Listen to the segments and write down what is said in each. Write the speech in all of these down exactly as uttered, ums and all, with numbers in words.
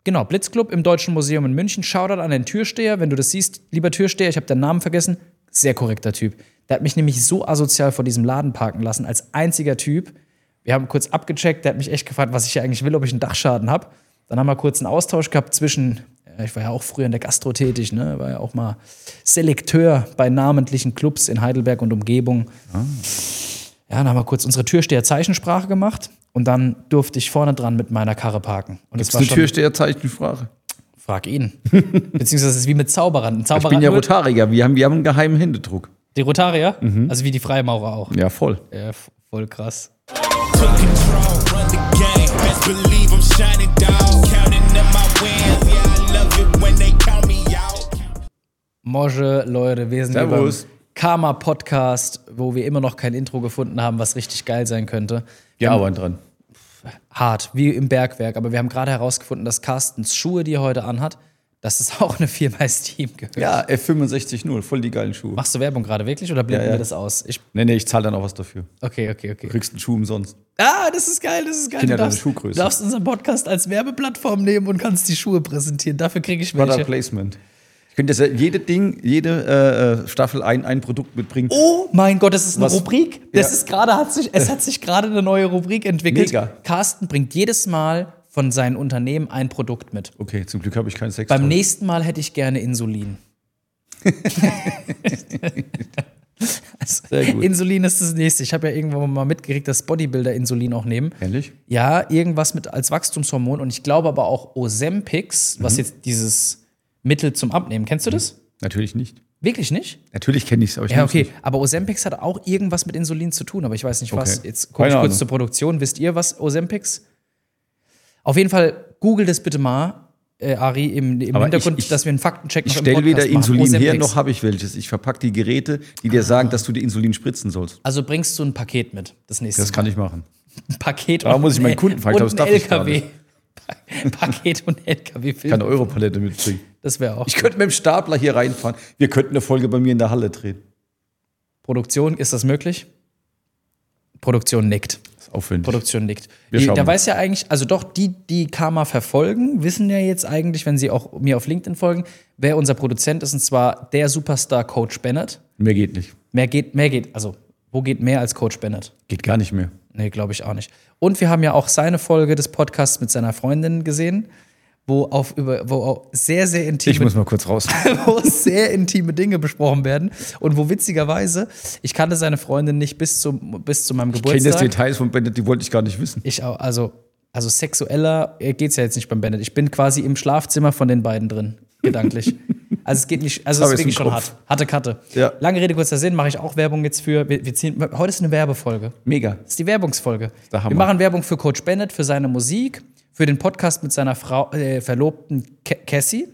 Genau, Blitzclub im Deutschen Museum in München. Shoutout an den Türsteher. Wenn du das siehst, lieber Türsteher, ich habe deinen Namen vergessen. Sehr korrekter Typ. Der hat mich nämlich so asozial vor diesem Laden parken lassen, als einziger Typ. Wir haben kurz abgecheckt, der hat mich echt gefragt, was ich hier eigentlich will, ob ich einen Dachschaden habe. Dann haben wir kurz einen Austausch gehabt zwischen, ich war ja auch früher in der Gastro tätig, ne? War ja auch mal Selekteur bei namentlichen Clubs in Heidelberg und Umgebung. Ah. Ja, dann haben wir kurz unsere Türsteher-Zeichensprache gemacht und dann durfte ich vorne dran mit meiner Karre parken. Und das war eine Türsteher-Zeichensprache? Frag ihn. Beziehungsweise es ist wie mit Zauberern. Zauberer ich bin ja Rotarier, wir haben, wir haben einen geheimen Händedruck. Die Rotarier? Mhm. Also wie die Freimaurer auch. Ja, voll. Ja, voll krass. Moje, Leute, wir sind hier beim Karma-Podcast, wo wir immer noch kein Intro gefunden haben, was richtig geil sein könnte. Wir arbeiten dran. Hart, wie im Bergwerk. Aber wir haben gerade herausgefunden, dass Carstens Schuhe, die er heute anhat, dass es auch eine Firma ist, die ihm gehört. Ja, F fünfundsechzig null, voll die geilen Schuhe. Machst du Werbung gerade wirklich oder blenden ja, ja. wir das aus? Ich nee, nee, ich zahle dann auch was dafür. Okay, okay, okay. Du kriegst einen Schuh umsonst. Ah, das ist geil, das ist geil. Ich du, ja darfst, Schuhgröße. du darfst unseren Podcast als Werbeplattform nehmen und kannst die Schuhe präsentieren. Dafür kriege ich welche. Product Placement. Ich könnte jetzt jede Ding, jede äh, Staffel ein, ein Produkt mitbringen. Oh mein Gott, das ist eine was, Rubrik. Das ja. ist gerade, hat sich, es hat sich gerade eine neue Rubrik entwickelt. Mega. Carsten bringt jedes Mal von seinen Unternehmen ein Produkt mit. Okay, zum Glück habe ich keinen Sex. Beim nächsten Mal hätte ich gerne Insulin. Also, sehr gut. Insulin ist das nächste. Ich habe ja irgendwann mal mitgekriegt, dass Bodybuilder Insulin auch nehmen. Ehrlich? Ja, irgendwas mit als Wachstumshormon. Und ich glaube aber auch Ozempic, mhm. was jetzt dieses Mittel zum Abnehmen. Kennst du das? Natürlich nicht. Wirklich nicht? Natürlich kenne ich es, aber ich Ja, okay. Nicht. Aber Ozempic hat auch irgendwas mit Insulin zu tun, aber ich weiß nicht was. Okay. Jetzt gucke ich kurz zur Produktion. Wisst ihr, was Ozempic? Auf jeden Fall, google das bitte mal. Äh, Ari, im, im Hintergrund, ich, ich, dass wir einen Faktencheck noch im Podcast machen. Ich stelle weder Insulin Ozempic. her, noch habe ich welches. Ich verpacke die Geräte, die dir ah. sagen, dass du dir Insulin spritzen sollst. Also bringst du ein Paket mit, das nächste Das Mal. kann ich machen. Ein Paket da und muss ich meinen Kunden fragen, und ein L K W. Paket und L K W. Ich kann eine Europalette mitbringen. Das wäre auch Ich könnte mit dem Stapler hier reinfahren. Wir könnten eine Folge bei mir in der Halle drehen. Produktion, ist das möglich? Produktion nickt. Aufwendig. Produktion nickt. Die, da weiß ja eigentlich, also doch, die, die Karma verfolgen, wissen ja jetzt eigentlich, wenn sie auch mir auf LinkedIn folgen, wer unser Produzent ist, und zwar der Superstar Coach Bennett. Mehr geht nicht. Mehr geht, mehr geht, also wo geht mehr als Coach Bennett? Geht gar nicht mehr. Nee, glaube ich auch nicht. Und wir haben ja auch seine Folge des Podcasts mit seiner Freundin gesehen, wo auf über wo auch sehr, sehr intime Ich muss mal kurz raus. wo sehr intime Dinge besprochen werden und wo witzigerweise, ich kannte seine Freundin nicht bis zum bis zu meinem Geburtstag. Ich kenne das Details von Bennett, die wollte ich gar nicht wissen. Ich auch, also also sexueller geht's ja jetzt nicht beim Bennett. Ich bin quasi im Schlafzimmer von den beiden drin, gedanklich. Also es geht nicht, also es ist wirklich schon hart. Harte Kante. Ja. Lange Rede, kurzer Sinn, mache ich auch Werbung jetzt für, wir, wir ziehen, heute ist eine Werbefolge. Mega. Das ist die Werbungsfolge. Der Hammer. Wir machen Werbung für Coach Bennett, für seine Musik, für den Podcast mit seiner Frau, äh, Verlobten Ke- Cassie.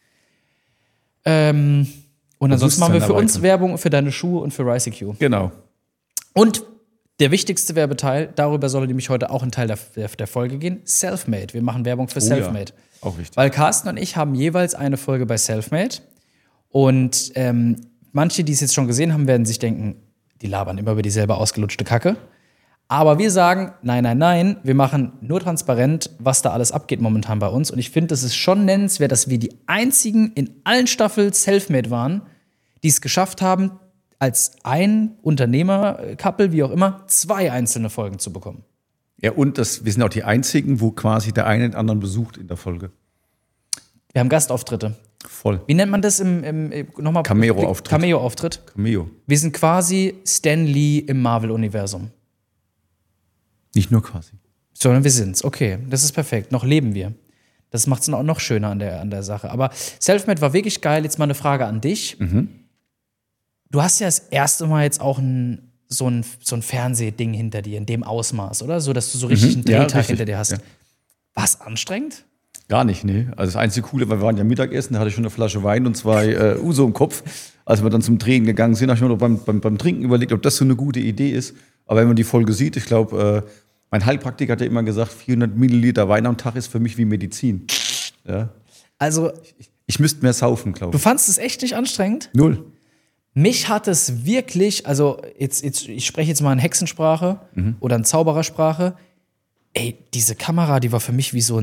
Ähm, und ansonsten machen wir für uns Werbung für deine Schuhe und für Rice E Q. Genau. Und der wichtigste Werbeteil, darüber soll nämlich heute auch ein Teil der, der, der Folge gehen, Selfmade. Wir machen Werbung für Oh, Selfmade. Ja. Auch richtig. Weil Carsten und ich haben jeweils eine Folge bei Selfmade. Und ähm, manche, die es jetzt schon gesehen haben, werden sich denken, die labern immer über dieselbe ausgelutschte Kacke. Aber wir sagen, nein, nein, nein, wir machen nur transparent, was da alles abgeht momentan bei uns. Und ich finde, es ist schon nennenswert, dass wir die einzigen in allen Staffeln Selfmade waren, die es geschafft haben, als ein Unternehmer-Couple, wie auch immer, zwei einzelne Folgen zu bekommen. Ja, und das, wir sind auch die einzigen, wo quasi der eine den anderen besucht in der Folge. Wir haben Gastauftritte. Voll. Wie nennt man das im, im, im nochmal? Cameo-Auftritt. Cameo-Auftritt. Cameo. Wir sind quasi Stan Lee im Marvel-Universum. Nicht nur quasi. Sondern wir sind's. Okay, das ist perfekt. Noch leben wir. Das macht es noch, noch schöner an der, an der Sache. Aber Selfmade war wirklich geil. Jetzt mal eine Frage an dich. Mhm. Du hast ja das erste Mal jetzt auch ein, so ein, so ein Fernsehding hinter dir, in dem Ausmaß, oder? So, dass du so richtig einen Mhm. Ja, Drehtag richtig. hinter dir hast. Ja. War es anstrengend? Gar nicht, nee. Also das einzige Coole, weil wir waren ja Mittagessen, da hatte ich schon eine Flasche Wein und zwei äh, Uso im Kopf. Als wir dann zum Drehen gegangen sind, habe ich mir noch beim, beim, beim Trinken überlegt, ob das so eine gute Idee ist. Aber wenn man die Folge sieht, ich glaube, äh, mein Heilpraktiker hat ja immer gesagt, vierhundert Milliliter Wein am Tag ist für mich wie Medizin. Ja. Also, Ich, ich müsste mehr saufen, glaube du ich. fandst es echt nicht anstrengend? Null. Mich hat es wirklich, also jetzt, jetzt ich spreche jetzt mal in Hexensprache Mhm. oder in Zauberersprache. Ey, diese Kamera, die war für mich wie so ein,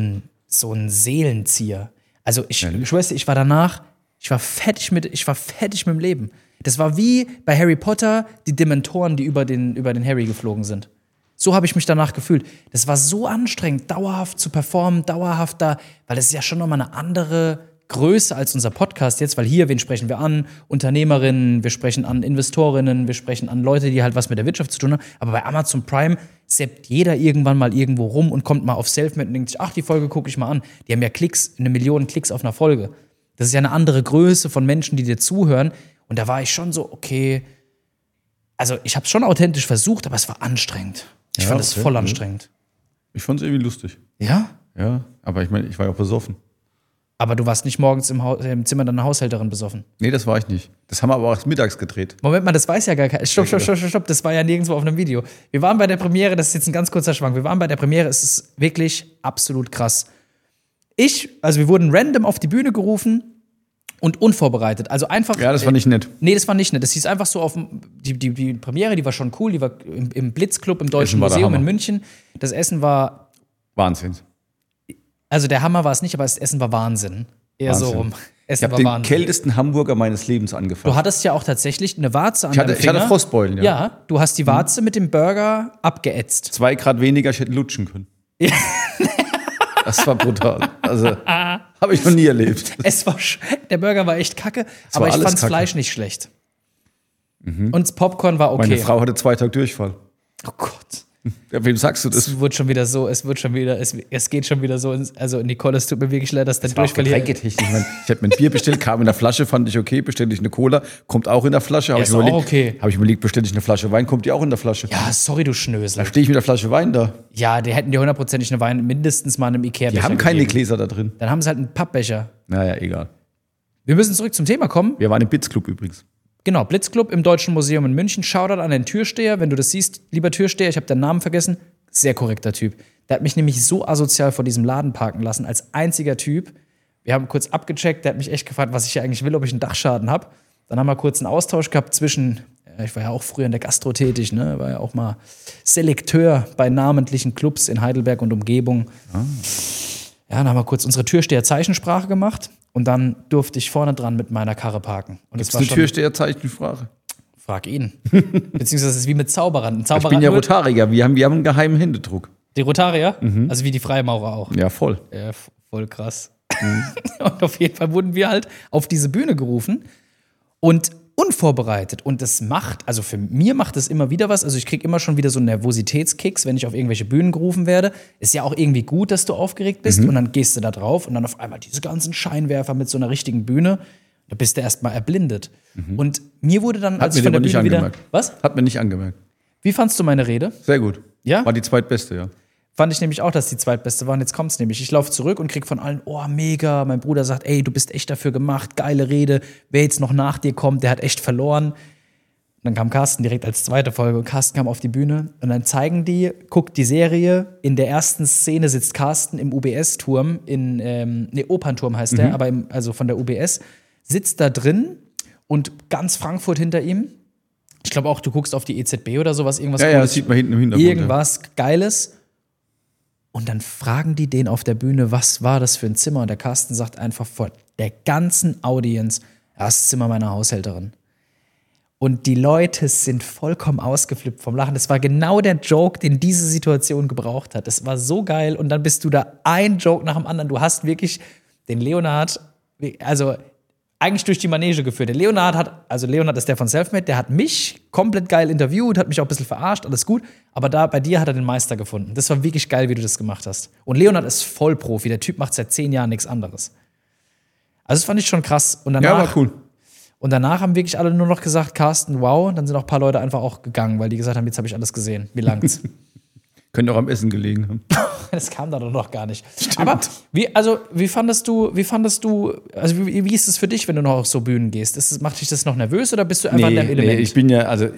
so ein Seelenzieher. Also ich, ja, ich schwör's dir, ich war danach, ich war fertig mit, ich war fertig mit dem Leben. Das war wie bei Harry Potter, die Dementoren, die über den, über den Harry geflogen sind. So habe ich mich danach gefühlt. Das war so anstrengend, dauerhaft zu performen, dauerhaft da, weil das ist ja schon nochmal eine andere Größe als unser Podcast jetzt, weil hier, wen sprechen wir an? Unternehmerinnen, wir sprechen an Investorinnen, wir sprechen an Leute, die halt was mit der Wirtschaft zu tun haben. Aber bei Amazon Prime seppt jeder irgendwann mal irgendwo rum und kommt mal auf Selfmade und denkt sich, ach, die Folge gucke ich mal an. Die haben ja Klicks, eine Million Klicks auf einer Folge. Das ist ja eine andere Größe von Menschen, die dir zuhören. Und da war ich schon so, okay, also ich habe es schon authentisch versucht, aber es war anstrengend. Ich ja, fand es okay. voll anstrengend. Ich fand es irgendwie lustig. Ja? Ja, aber ich meine, ich war ja auch besoffen. Aber du warst nicht morgens im, Haus, im Zimmer deiner Haushälterin besoffen. Nee, das war ich nicht. Das haben wir aber auch mittags gedreht. Moment mal, das weiß ja gar keiner. Stopp, stopp, stopp, stopp, stopp, das war ja nirgendwo auf einem Video. Wir waren bei der Premiere, das ist jetzt ein ganz kurzer Schwank. Wir waren bei der Premiere, es ist wirklich absolut krass. Ich, also wir wurden random auf die Bühne gerufen und unvorbereitet. Also einfach. Ja, das war nicht nett. Nee, das war nicht nett. Das hieß einfach so auf die, die, die Premiere, die war schon cool, die war im, im Blitzclub im Deutschen Museum in München. Das Essen war. Wahnsinn. Also der Hammer war es nicht, aber das Essen war Wahnsinn. Eher Wahnsinn. so rum. Essen ich habe war den Wahnsinn. kältesten Hamburger meines Lebens angefangen. Du hattest ja auch tatsächlich eine Warze an ich hatte, deinem Finger. Ich hatte Frostbeulen, ja. Ja, du hast die Warze hm. mit dem Burger abgeätzt. Zwei Grad weniger, ich hätte lutschen können. Ja. Das war brutal. Also, habe ich noch nie erlebt. Es war, der Burger war echt kacke, es aber ich fand das Fleisch nicht schlecht. Mhm. Und das Popcorn war okay. Meine Frau hatte zwei Tage Durchfall. Oh Gott. Ja, wem sagst du das? Es wird schon wieder so, es wird schon wieder, es, es geht schon wieder so, ins, also Nicole, es tut mir wirklich leid, dass der Durchfall hier... Ich meine, ich habe mir ein Bier bestellt, kam in der Flasche, fand ich okay, bestelle ich eine Cola, kommt auch in der Flasche. Habe ja, ich überlegt, okay. Habe ich überlegt, bestelle ich eine Flasche Wein, kommt die auch in der Flasche. Ja, sorry, du Schnösel. Da stehe ich mit der Flasche Wein da. Ja, die hätten dir hundertprozentig eine Wein mindestens mal in einem Ikea-Becher Die haben keine gegeben. Gläser da drin. Dann haben sie halt einen Pappbecher. Naja, egal. Wir müssen zurück zum Thema kommen. Wir waren im Blitzclub übrigens. Genau, Blitzclub im Deutschen Museum in München. Shoutout an den Türsteher, wenn du das siehst, lieber Türsteher, ich habe deinen Namen vergessen. Sehr korrekter Typ. Der hat mich nämlich so asozial vor diesem Laden parken lassen, als einziger Typ. Wir haben kurz abgecheckt, der hat mich echt gefragt, was ich hier eigentlich will, ob ich einen Dachschaden habe. Dann haben wir kurz einen Austausch gehabt zwischen, ich war ja auch früher in der Gastro tätig, ne? War ja auch mal Selekteur bei namentlichen Clubs in Heidelberg und Umgebung. Ah. Ja, dann haben wir kurz unsere Türsteher-Zeichensprache gemacht und dann durfte ich vorne dran mit meiner Karre parken. Und das war eine Türsteher-Zeichensprache? Frag ihn. Beziehungsweise es ist wie mit Zauberern. Zauberer ich bin ja Rotarier, wir haben, wir haben einen geheimen Händedruck. Die Rotarier? Mhm. Also wie die Freimaurer auch. Ja, voll. Ja, voll krass. Mhm. Und auf jeden Fall wurden wir halt auf diese Bühne gerufen und unvorbereitet. Und das macht, also für mir macht das immer wieder was. Also ich kriege immer schon wieder so Nervositätskicks, wenn ich auf irgendwelche Bühnen gerufen werde. Ist ja auch irgendwie gut, dass du aufgeregt bist. Mhm. Und dann gehst du da drauf und dann auf einmal diese ganzen Scheinwerfer mit so einer richtigen Bühne. Da bist du erstmal erblindet. Mhm. Und mir wurde dann, als ich von der Bühne wieder... Was? Hat mir nicht angemerkt. Wie fandst du meine Rede? Sehr gut. Ja? War die zweitbeste, ja. Fand ich nämlich auch, dass die zweitbeste war. Und jetzt kommt's nämlich. Ich laufe zurück und krieg von allen, oh, mega. Mein Bruder sagt, ey, du bist echt dafür gemacht. Geile Rede. Wer jetzt noch nach dir kommt, der hat echt verloren. Und dann kam Carsten direkt als zweite Folge. Und Carsten kam auf die Bühne. Und dann zeigen die, guckt die Serie. In der ersten Szene sitzt Carsten im U B S-Turm. In, ähm, ne, Opernturm heißt der, mhm. aber im, also von der U B S. Sitzt da drin und ganz Frankfurt hinter ihm. Ich glaube auch, du guckst auf die E Z B oder sowas. Irgendwas ja, ja, das sieht man hinten im Hintergrund. Irgendwas ja. Geiles. Und dann fragen die den auf der Bühne, was war das für ein Zimmer? Und der Carsten sagt einfach vor der ganzen Audience, ja, das Zimmer meiner Haushälterin. Und die Leute sind vollkommen ausgeflippt vom Lachen. Das war genau der Joke, den diese Situation gebraucht hat. Das war so geil. Und dann bist du da ein Joke nach dem anderen. Du hast wirklich den Leonhard, also eigentlich durch die Manege geführt. Der Leonhard hat, also Leonhard ist der von Selfmade, der hat mich komplett geil interviewt, hat mich auch ein bisschen verarscht, alles gut. Aber da bei dir hat er den Meister gefunden. Das war wirklich geil, wie du das gemacht hast. Und Leonhard ist Vollprofi. Der Typ macht seit zehn Jahren nichts anderes. Also das fand ich schon krass. Und danach, ja, war cool. Und danach haben wirklich alle nur noch gesagt, Carsten, wow. Und dann sind auch ein paar Leute einfach auch gegangen, weil die gesagt haben, jetzt habe ich alles gesehen. Wie lang's? Könnte auch am Essen gelegen haben. Das kam da doch noch gar nicht. Stimmt. Aber wie, also, wie fandest du, wie fandest du, also wie, wie ist es für dich, wenn du noch auf so Bühnen gehst? Ist, macht dich das noch nervös oder bist du einfach nee, in deinem Element? Nee, ich bin ja, also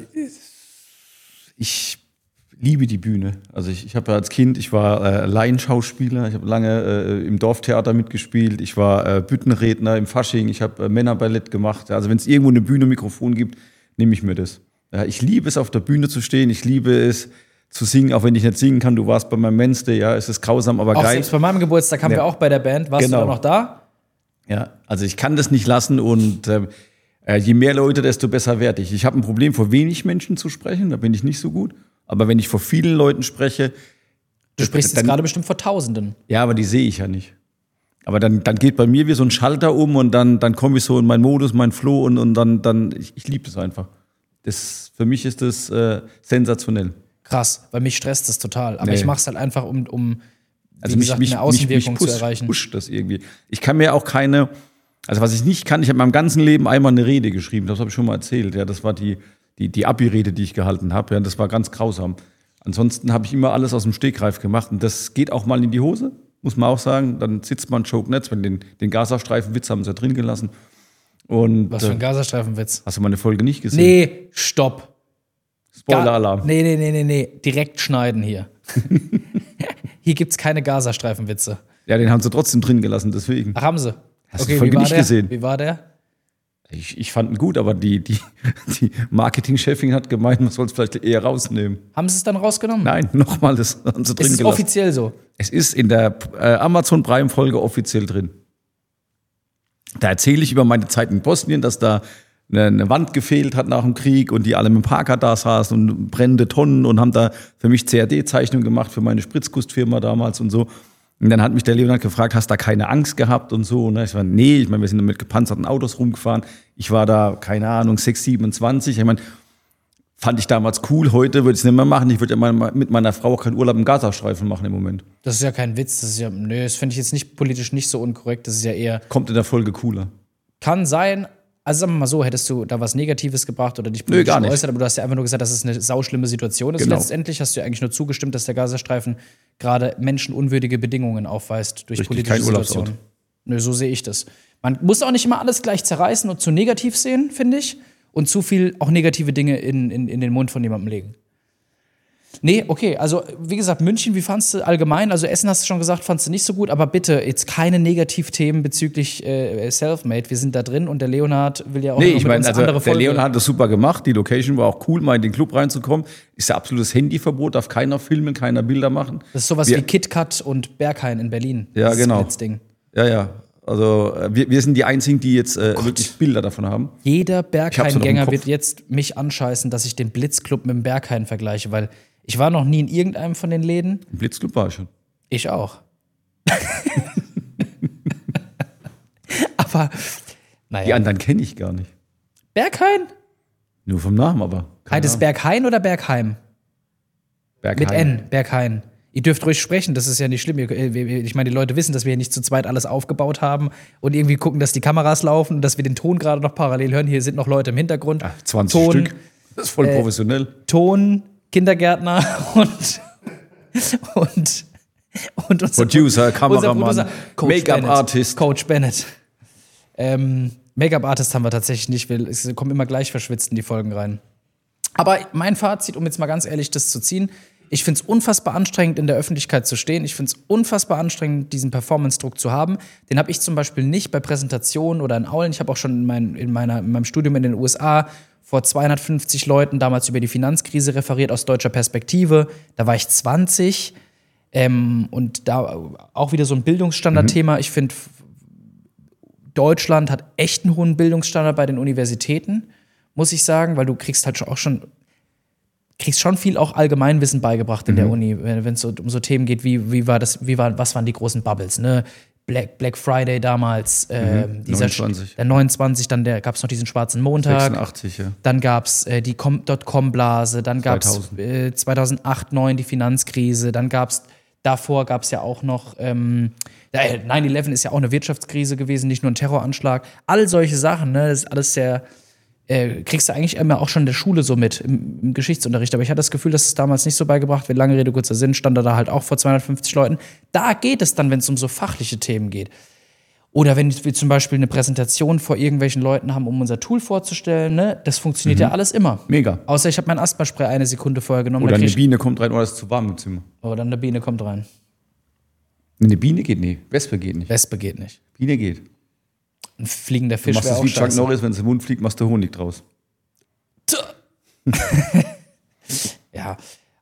ich liebe die Bühne. Also ich, ich habe ja als Kind, ich war äh, Laienschauspieler, ich habe lange äh, im Dorftheater mitgespielt, ich war äh, Büttenredner im Fasching, ich habe äh, Männerballett gemacht. Also wenn es irgendwo eine Bühne, ein Mikrofon gibt, nehme ich mir das. Ja, ich liebe es, auf der Bühne zu stehen, ich liebe es, zu singen, auch wenn ich nicht singen kann. Du warst bei meinem Wednesday, ja, es ist grausam, aber Auch geil. selbst bei meinem Geburtstag haben Ja. wir auch bei der Band. Warst Genau. du da noch da? Ja, also ich kann das nicht lassen und äh, je mehr Leute, desto besser werde ich. Ich habe ein Problem, vor wenig Menschen zu sprechen, da bin ich nicht so gut. Aber wenn ich vor vielen Leuten spreche, Du sprichst jetzt gerade bestimmt vor Tausenden. ja, aber die sehe ich ja nicht. Aber dann, dann geht bei mir wie so ein Schalter um und dann, dann komme ich so in meinen Modus, meinen Flow und, und dann, dann ich, ich liebe das einfach. Das, für mich ist das äh, sensationell. Krass, weil mich stresst das total. Aber Nee. ich mache es halt einfach, um, um wie Also gesagt, mich, mich, eine Außenwirkung mich, mich zu push, erreichen. pusht das irgendwie. Ich kann mir auch keine, also was ich nicht kann, ich habe in meinem ganzen Leben einmal eine Rede geschrieben, das habe ich schon mal erzählt. Ja, das war die, die, die Abi-Rede, die ich gehalten habe. Ja, das war ganz grausam. Ansonsten habe ich immer alles aus dem Stegreif gemacht und das geht auch mal in die Hose, muss man auch sagen. Dann sitzt man Joke-Netz, wenn den, den Gazastreifen-Witz haben sie ja drin gelassen. Und, Was für ein äh, Gazastreifenwitz. hast du meine Folge nicht gesehen? Nee, stopp. Spoiler-Alarm. Nee, nee, nee, nee, nee. Direkt schneiden hier. Hier gibt's keine Gazastreifenwitze. Ja, den haben sie trotzdem drin gelassen, deswegen. Ach, haben sie. Hast du die Folge wie war nicht der? gesehen? Wie war der? Ich, ich fand ihn gut, aber die, die, die Marketing-Chefin hat gemeint, man soll es vielleicht eher rausnehmen. Haben sie es dann rausgenommen? Nein, nochmal, das haben sie drin Ist es gelassen. offiziell so? Es ist in der äh, Amazon Prime-Folge offiziell drin. Da erzähle ich über meine Zeit in Bosnien, dass da eine, eine Wand gefehlt hat nach dem Krieg und die alle mit dem Parker da saßen und brennende Tonnen und haben da für mich C A D-Zeichnungen gemacht für meine Spritzgustfirma damals und so. Und dann hat mich der Leonard gefragt, hast du da keine Angst gehabt und so? Und ich war, nee, ich meine, wir sind mit gepanzerten Autos rumgefahren. Ich war da, keine Ahnung, sechs, siebenundzwanzig. Ich meine, fand ich damals cool. Heute würde ich es nicht mehr machen. Ich würde ja mal mit meiner Frau auch keinen Urlaub im Gazastreifen machen im Moment. Das ist ja kein Witz. Das ist ja, nö, das finde ich jetzt nicht politisch nicht so unkorrekt. Das ist ja eher, Kommt in der Folge cooler. kann sein. Also sagen wir mal so, hättest du da was Negatives gebracht oder dich Nö, politisch gar nicht. geäußert, aber du hast ja einfach nur gesagt, dass es eine sauschlimme Situation ist. Genau. Letztendlich hast du ja eigentlich nur zugestimmt, dass der Gazastreifen gerade menschenunwürdige Bedingungen aufweist durch Richtig, politische kein Urlaubsort. Situationen. Nö, so sehe ich das. Man muss auch nicht immer alles gleich zerreißen und zu negativ sehen, finde ich. Und zu viel auch negative Dinge in, in, in den Mund von jemandem legen. Nee, okay, also wie gesagt, München, wie fandst du allgemein? Also Essen hast du schon gesagt, fandst du nicht so gut, aber bitte jetzt keine Negativthemen bezüglich äh, Selfmade. Wir sind da drin und der Leonhard will ja auch Nee, noch ich mit meine, uns also andere der Folge. Leonard hat das super gemacht. Die Location war auch cool, mal in den Club reinzukommen. Ist ja absolutes Handyverbot, darf keiner filmen, keiner Bilder machen. Das ist sowas Wir- wie KitKat und Berghain in Berlin. Ja, Dieses genau. Blitzding. Ja, ja. Also äh, wir, wir sind die Einzigen, die jetzt äh, wirklich Bilder davon haben. Jeder hab's noch im Berghain-Gänger Kopf. wird jetzt mich anscheißen, dass ich den Blitzclub mit dem Berghain vergleiche, weil ich war noch nie in irgendeinem von den Läden. Im Blitzclub war ich schon. Ich auch. Aber, Die naja. anderen kenne ich gar nicht. Berghain? Nur vom Namen, aber. keine Heißt es Ahnung. Berghain oder Bergheim? Berghain. Mit N, Berghain. Ihr dürft ruhig sprechen, das ist ja nicht schlimm. Ihr- Ich meine, die Leute wissen, dass wir hier nicht zu zweit alles aufgebaut haben und irgendwie gucken, dass die Kameras laufen und dass wir den Ton gerade noch parallel hören. Hier sind noch Leute im Hintergrund. Ja, zwanzig Ton, Stück. Das ist voll äh, professionell. Ton, Kindergärtner und und und unser Producer, unser Kameramann, Producer, Coach Make-up Bennett. Artist. Coach Bennett. Ähm, Make-up-Artist haben wir tatsächlich nicht, weil es kommen immer gleich verschwitzt in die Folgen rein. Aber mein Fazit, um jetzt mal ganz ehrlich das zu ziehen, ich finde es unfassbar anstrengend, in der Öffentlichkeit zu stehen. Ich finde es unfassbar anstrengend, diesen Performance-Druck zu haben. Den habe ich zum Beispiel nicht bei Präsentationen oder in Aulen. Ich habe auch schon in, mein, in, meiner, in meinem Studium in den U S A vor zweihundertfünfzig Leuten damals über die Finanzkrise referiert aus deutscher Perspektive. Da war ich zwanzig. Ähm, und da auch wieder so ein Bildungsstandardthema. Ich finde, Deutschland hat echt einen hohen Bildungsstandard bei den Universitäten, muss ich sagen, weil du kriegst halt auch schon kriegst schon viel auch Allgemeinwissen beigebracht in der Uni, wenn es so, um so Themen geht, wie, wie war das, wie war, was waren die großen Bubbles, ne? Black, Black Friday damals, äh, dieser, neunundzwanzig. der neunundzwanzig, dann gab es noch diesen schwarzen Montag, sechsundachtzig, ja. dann gab es äh, die Com- Dotcom-Blase, dann gab es zweitausend. äh, zweitausendacht, neun die Finanzkrise, dann gab es, davor gab es ja auch noch, ähm, äh, neun elf ist ja auch eine Wirtschaftskrise gewesen, nicht nur ein Terroranschlag. All solche Sachen, ne, das ist alles sehr, äh, kriegst du eigentlich immer auch schon in der Schule so mit, im, im Geschichtsunterricht. Aber ich hatte das Gefühl, dass es damals nicht so beigebracht wird. Lange Rede, kurzer Sinn, stand er da halt auch vor zweihundertfünfzig Leuten. Da geht es dann, wenn es um so fachliche Themen geht. Oder wenn wir zum Beispiel eine Präsentation vor irgendwelchen Leuten haben, um unser Tool vorzustellen, ne? Das funktioniert ja alles immer. Mega. Außer ich habe mein Asthmaspray eine Sekunde vorher genommen. Oder dann eine krieg ich- Biene kommt rein, oder es ist zu warm im Zimmer. Oh, dann eine Biene kommt rein. Eine Biene geht nicht. Wespe geht nicht. Wespe geht nicht. Biene geht. Ein fliegender Du Fisch machst wäre es auch wie Chuck scheiße. Norris, wenn es im Mund fliegt, machst du Honig draus. Ja,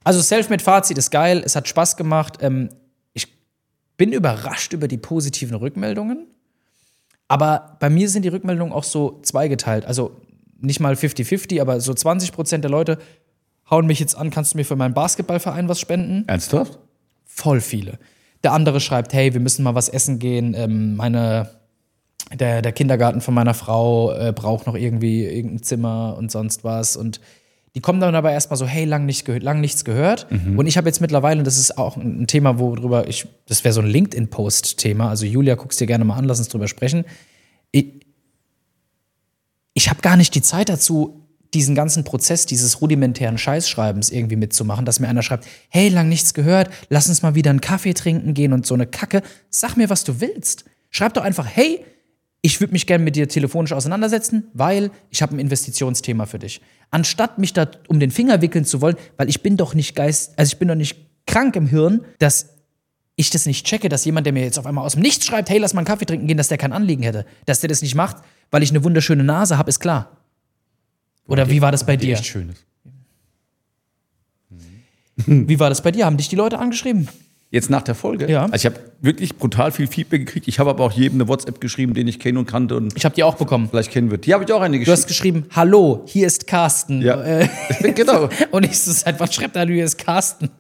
Also Selfmade-Fazit ist geil, es hat Spaß gemacht. Ähm, ich bin überrascht über die positiven Rückmeldungen. Aber bei mir sind die Rückmeldungen auch so zweigeteilt. Also nicht mal fünfzig fünfzig, aber so zwanzig Prozent der Leute hauen mich jetzt an, kannst du mir für meinen Basketballverein was spenden? Ernsthaft? Voll viele. Der andere schreibt, hey, wir müssen mal was essen gehen. Ähm, meine, der, der Kindergarten von meiner Frau äh, braucht noch irgendwie irgendein Zimmer und sonst was. Und die kommen dann aber erstmal so, hey, lang, nicht gehört, lang nichts gehört. Mhm. Und ich habe jetzt mittlerweile, und das ist auch ein Thema, worüber ich, das wäre so ein LinkedIn-Post-Thema. Also Julia, guck's dir gerne mal an, lass uns drüber sprechen. Ich, ich habe gar nicht die Zeit dazu, diesen ganzen Prozess dieses rudimentären Scheißschreibens irgendwie mitzumachen, dass mir einer schreibt, hey, lang nichts gehört, lass uns mal wieder einen Kaffee trinken gehen und so eine Kacke. Sag mir, was du willst. Schreib doch einfach, hey, ich würde mich gerne mit dir telefonisch auseinandersetzen, weil ich habe ein Investitionsthema für dich. Anstatt mich da um den Finger wickeln zu wollen, weil ich bin doch nicht geist, also ich bin doch nicht krank im Hirn, dass ich das nicht checke, dass jemand, der mir jetzt auf einmal aus dem Nichts schreibt, hey, lass mal einen Kaffee trinken gehen, dass der kein Anliegen hätte. Dass der das nicht macht, weil ich eine wunderschöne Nase habe, ist klar. Oder okay, wie war das bei dir? Echt schönes. Wie war das bei dir? Haben dich die Leute angeschrieben? Jetzt nach der Folge? Ja. Also ich habe wirklich brutal viel Feedback gekriegt. Ich habe aber auch jedem eine WhatsApp geschrieben, den ich kenne und kannte. Und ich habe die auch bekommen. Vielleicht kennen wird. Die habe ich auch eine geschrieben. Du hast geschrieben, hallo, hier ist Carsten. Ja, äh, genau. Und ich so, seit wann schreibt er, hier ist Carsten?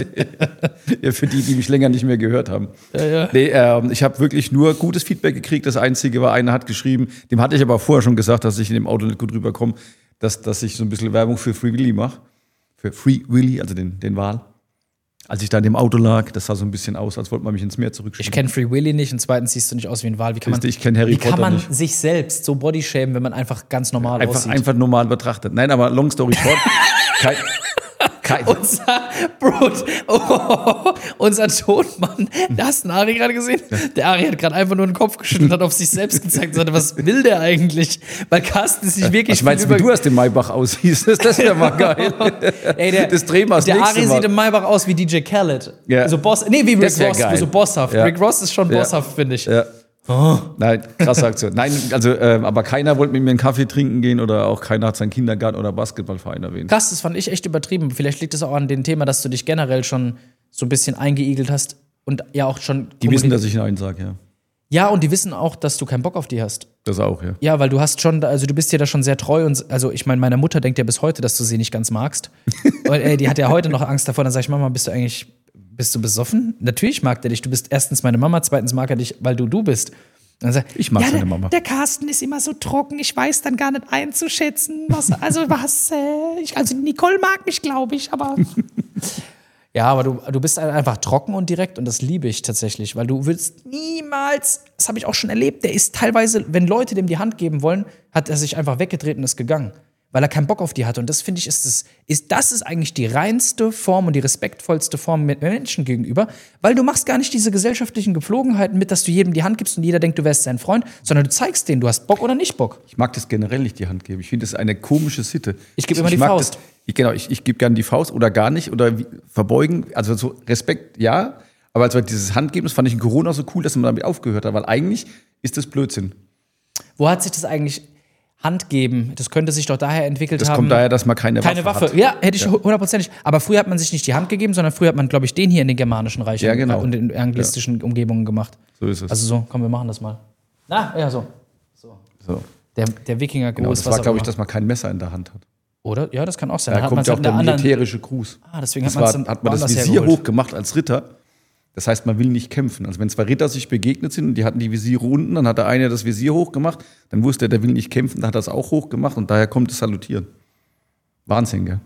Ja, für die, die mich länger nicht mehr gehört haben. Ja, ja. Nee, äh, ich habe wirklich nur gutes Feedback gekriegt. Das Einzige war, einer hat geschrieben, dem hatte ich aber vorher schon gesagt, dass ich in dem Auto nicht gut rüberkomme, dass, dass ich so ein bisschen Werbung für Free Willy mache. Für Free Willy, also den, den Wal. Als ich da in dem Auto lag, das sah so ein bisschen aus, als wollte man mich ins Meer zurückschieben. Ich kenne Free Willy nicht und zweitens siehst du nicht aus wie ein Wal. Wie kann man, ich kenne Harry wie Potter kann man nicht. sich selbst so bodyshamen, wenn man einfach ganz normal einfach, aussieht? Einfach normal betrachtet. Nein, aber long story short. kein, kein unser, Bro, oh, unser Tonmann, da hast du den Ari gerade gesehen? Ja. Der Ari hat gerade einfach nur den Kopf geschüttelt, hat auf sich selbst gezeigt und sagte, was will der eigentlich? Weil Carsten ist nicht wirklich. Was meinst du, wie du aus dem Maybach aussiehst? Das wäre mal geil. Ey, der, das drehen wir das Der Ari Mal. sieht im Maybach aus wie D J Khaled. Ja. So Boss, nee, wie Rick Ross, geil. so bosshaft. Ja. Rick Ross ist schon ja. bosshaft, finde ich. Ja. Oh. Nein, krasse Aktion. Nein, also, äh, aber keiner wollte mit mir einen Kaffee trinken gehen oder auch keiner hat seinen Kindergarten oder Basketballverein erwähnt. Krass, das fand ich echt übertrieben. Vielleicht liegt es auch an dem Thema, dass du dich generell schon so ein bisschen eingeigelt hast und ja auch schon. Die wissen, dass ich Nein sage, ja. Ja, und die wissen auch, dass du keinen Bock auf die hast. Das auch, ja. Ja, weil du hast schon, also du bist dir da schon sehr treu und, also ich meine, meine Mutter denkt ja bis heute, dass du sie nicht ganz magst. Und, ey, die hat ja heute noch Angst davor. Dann sag ich, Mama, bist du eigentlich, bist du besoffen? Natürlich mag der dich. Du bist erstens meine Mama, zweitens mag er dich, weil du du bist. Dann sagt, ich mag ja, seine der, Mama. Der Carsten ist immer so trocken, ich weiß dann gar nicht einzuschätzen, was, also was, äh, ich, also Nicole mag mich, glaube ich, aber ja, aber du, du bist einfach trocken und direkt und das liebe ich tatsächlich, weil du willst niemals, das habe ich auch schon erlebt, der ist teilweise, wenn Leute dem die Hand geben wollen, hat er sich einfach weggedreht und ist gegangen. Weil er keinen Bock auf die hatte. Und das finde ich, ist das, ist, das ist eigentlich die reinste Form und die respektvollste Form mit Menschen gegenüber. Weil du machst gar nicht diese gesellschaftlichen Gepflogenheiten mit, dass du jedem die Hand gibst und jeder denkt, du wärst sein Freund, sondern du zeigst denen, du hast Bock oder nicht Bock. Ich mag das generell nicht, die Hand geben. Ich finde das eine komische Sitte. Ich gebe immer die Faust. Das, ich, genau, ich, ich gebe gerne die Faust oder gar nicht oder wie, verbeugen. Also so Respekt, ja. Aber also dieses Handgeben, das fand ich in Corona so cool, dass man damit aufgehört hat. Weil eigentlich ist das Blödsinn. Wo hat sich das eigentlich... Hand geben, das könnte sich doch daher entwickelt das haben. Das kommt daher, dass man keine, keine Waffe, Waffe hat. Ja, hätte ich hundertprozentig. Ja. Aber früher hat man sich nicht die Hand gegeben, sondern früher hat man, glaube ich, den hier in den germanischen Reichen ja, genau. und in anglistischen ja. Umgebungen gemacht. So ist es. Also so, komm, wir machen das mal. Na, ja, so. So. so. Der, der Wikinger-Gruß. Genau, das war, glaube ich, dass man kein Messer in der Hand hat. Oder? Ja, das kann auch sein. Da, da kommt ja auch der militärische Gruß. Ah, deswegen das hat, war, hat man das Visier hergeholt. hochgemacht als Ritter. Das heißt, man will nicht kämpfen. Also wenn zwei Ritter sich begegnet sind und die hatten die Visiere unten, dann hat der eine das Visier hochgemacht, dann wusste er, der will nicht kämpfen, dann hat er das auch hochgemacht und daher kommt das Salutieren. Wahnsinn, gell?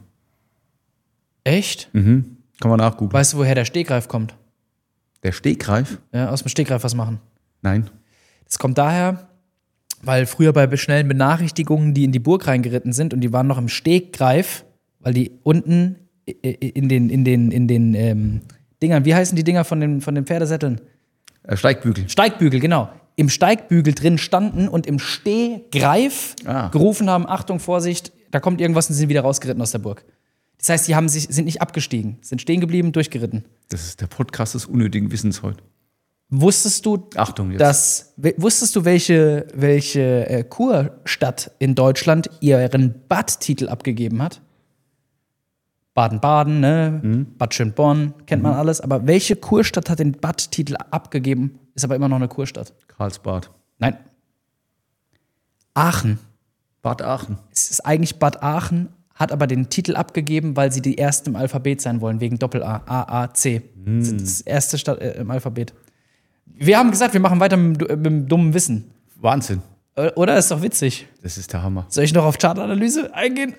Echt? Mhm. Kann man nachgoogeln. Weißt du, woher der Stegreif kommt? Der Stegreif? Ja, aus dem Stegreif was machen. Nein. Das kommt daher, weil früher bei schnellen Benachrichtigungen, die in die Burg reingeritten sind und die waren noch im Stegreif, weil die unten in den, in den, in den, ähm, Dingern, wie heißen die Dinger von den, von den Pferdesätteln? Äh, Steigbügel. Steigbügel, genau. Im Steigbügel drin standen und im Stehgreif ah. gerufen haben, Achtung, Vorsicht, da kommt irgendwas und sind wieder rausgeritten aus der Burg. Das heißt, die haben sich, sind nicht abgestiegen, sind stehen geblieben, durchgeritten. Das ist der Podcast des unnötigen Wissens heute. Wusstest du, Achtung jetzt. Dass, wusstest du, welche, welche äh, Kurstadt in Deutschland ihren Badtitel abgegeben hat? Baden-Baden, ne? Mhm. Bad Schönborn, kennt mhm. man alles. Aber welche Kurstadt hat den Bad-Titel abgegeben, ist aber immer noch eine Kurstadt? Karlsbad. Nein. Aachen. Bad Aachen. Es ist eigentlich Bad Aachen, hat aber den Titel abgegeben, weil sie die Ersten im Alphabet sein wollen, wegen Doppel-A, A, A, C. Mhm. Das ist das erste Stadt äh, im Alphabet. Wir haben gesagt, wir machen weiter mit, mit dem dummen Wissen. Wahnsinn. Oder? Ist doch witzig. Das ist der Hammer. Soll ich noch auf Chartanalyse eingehen?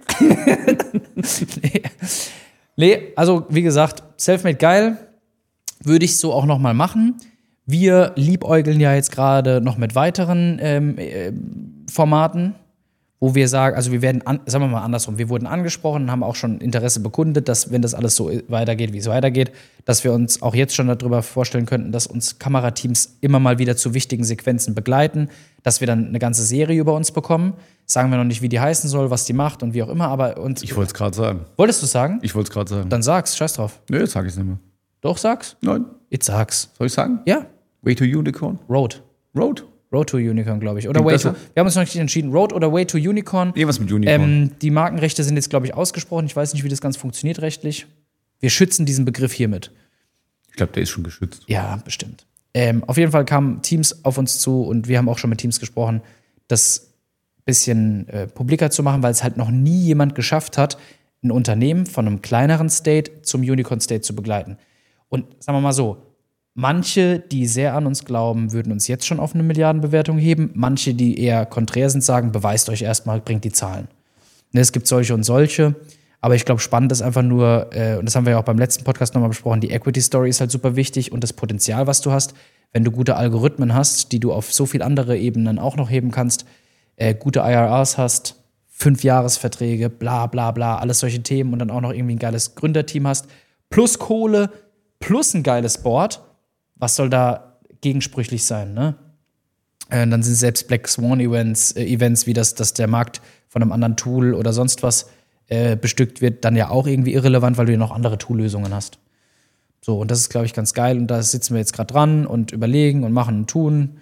nee. nee, also wie gesagt, Selfmade geil. Würde ich so auch noch mal machen. Wir liebäugeln ja jetzt gerade noch mit weiteren ähm, äh, Formaten, wo wir sagen, also wir werden, an, sagen wir mal andersrum, wir wurden angesprochen, haben auch schon Interesse bekundet, dass, wenn das alles so weitergeht, wie es weitergeht, dass wir uns auch jetzt schon darüber vorstellen könnten, dass uns Kamerateams immer mal wieder zu wichtigen Sequenzen begleiten, dass wir dann eine ganze Serie über uns bekommen. Sagen wir noch nicht, wie die heißen soll, was die macht und wie auch immer, aber uns. Ich wollte es gerade sagen. Wolltest du sagen? Ich wollte es gerade sagen. Dann sag's, scheiß drauf. Nö, jetzt sag ich's nicht mehr. Doch, sag's? Nein. Jetzt sag's. Soll ich sagen? Ja. Way to Unicorn? Road. Road? Road to Unicorn, glaube ich. Oder Way to, wir haben uns noch nicht entschieden. Road oder Way to Unicorn. Irgendwas mit Unicorn. Ähm, die Markenrechte sind jetzt, glaube ich, ausgesprochen. Ich weiß nicht, wie das Ganze funktioniert rechtlich. Wir schützen diesen Begriff hiermit. Ich glaube, der ist schon geschützt. Ja, bestimmt. Ähm, auf jeden Fall kamen Teams auf uns zu und wir haben auch schon mit Teams gesprochen, das ein bisschen äh, publiker zu machen, weil es halt noch nie jemand geschafft hat, ein Unternehmen von einem kleineren State zum Unicorn State zu begleiten. Und sagen wir mal so, manche, die sehr an uns glauben, würden uns jetzt schon auf eine Milliardenbewertung heben. Manche, die eher konträr sind, sagen, beweist euch erstmal, bringt die Zahlen. Ne, es gibt solche und solche. Aber ich glaube, spannend ist einfach nur, äh, und das haben wir ja auch beim letzten Podcast nochmal besprochen, die Equity-Story ist halt super wichtig und das Potenzial, was du hast, wenn du gute Algorithmen hast, die du auf so viel andere Ebenen auch noch heben kannst, äh, gute I R Rs hast, Fünfjahresverträge, bla bla bla, alles solche Themen und dann auch noch irgendwie ein geiles Gründerteam hast, plus Kohle, plus ein geiles Board. Was soll da gegensprüchlich sein, ne? Äh, dann sind selbst Black Swan Events, äh, Events wie das, dass der Markt von einem anderen Tool oder sonst was äh, bestückt wird, dann ja auch irgendwie irrelevant, weil du ja noch andere Toollösungen hast. So, und das ist, glaube ich, ganz geil. Und da sitzen wir jetzt gerade dran und überlegen und machen und tun.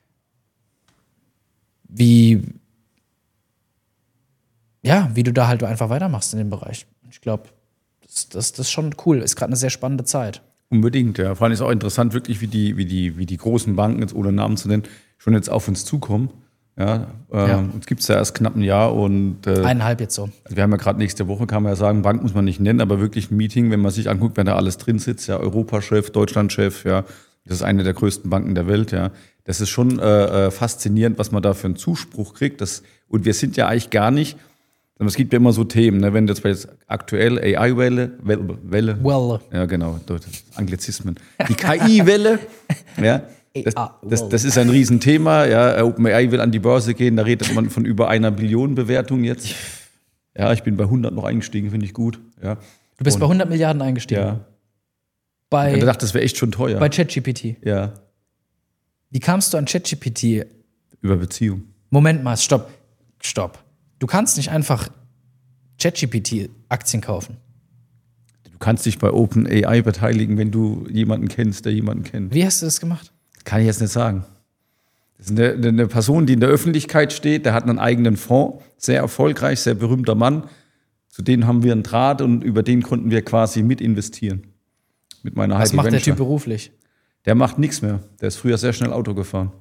Wie, ja, wie du da halt einfach weitermachst in dem Bereich. Ich glaube, das, das, das ist schon cool. Ist gerade eine sehr spannende Zeit. Unbedingt, ja. Vor allem ist auch interessant, wirklich, wie die, wie die, wie die großen Banken, jetzt ohne Namen zu nennen, schon jetzt auf uns zukommen. Ja, äh, ja. Uns gibt es ja erst knapp ein Jahr und äh, eineinhalb jetzt so. Also wir haben ja gerade nächste Woche, kann man ja sagen, Bank muss man nicht nennen, aber wirklich ein Meeting, wenn man sich anguckt, wer da alles drin sitzt, ja, Europachef, Deutschlandchef, ja, das ist eine der größten Banken der Welt, ja. Das ist schon äh, faszinierend, was man da für einen Zuspruch kriegt. Das, und wir sind ja eigentlich gar nicht. Es gibt ja immer so Themen, ne? Wenn jetzt, jetzt aktuell A I-Welle, Welle, Welle, Welle. Ja genau, Anglizismen, die K I-Welle, ja, das, das, das ist ein Riesenthema, ja, OpenAI will an die Börse gehen, da redet man von über einer Billion Bewertung jetzt. Ja, ich bin bei hundert noch eingestiegen, finde ich gut. Ja. Du bist Und, bei hundert Milliarden eingestiegen? Ja. Bei, ich dachte, das wäre echt schon teuer. Bei ChatGPT? Ja. Wie kamst du an ChatGPT? Über Beziehung. Moment mal, stopp, stopp. Du kannst nicht einfach ChatGPT-Aktien kaufen. Du kannst dich bei OpenAI beteiligen, wenn du jemanden kennst, der jemanden kennt. Wie hast du das gemacht? Das kann ich jetzt nicht sagen. Das ist eine, eine Person, die in der Öffentlichkeit steht, der hat einen eigenen Fonds, sehr erfolgreich, sehr berühmter Mann. Zu denen haben wir einen Draht und über den konnten wir quasi mit investieren. Mit meiner Was Heidi macht Venture. der Typ beruflich? Der macht nichts mehr. Der ist früher sehr schnell Auto gefahren.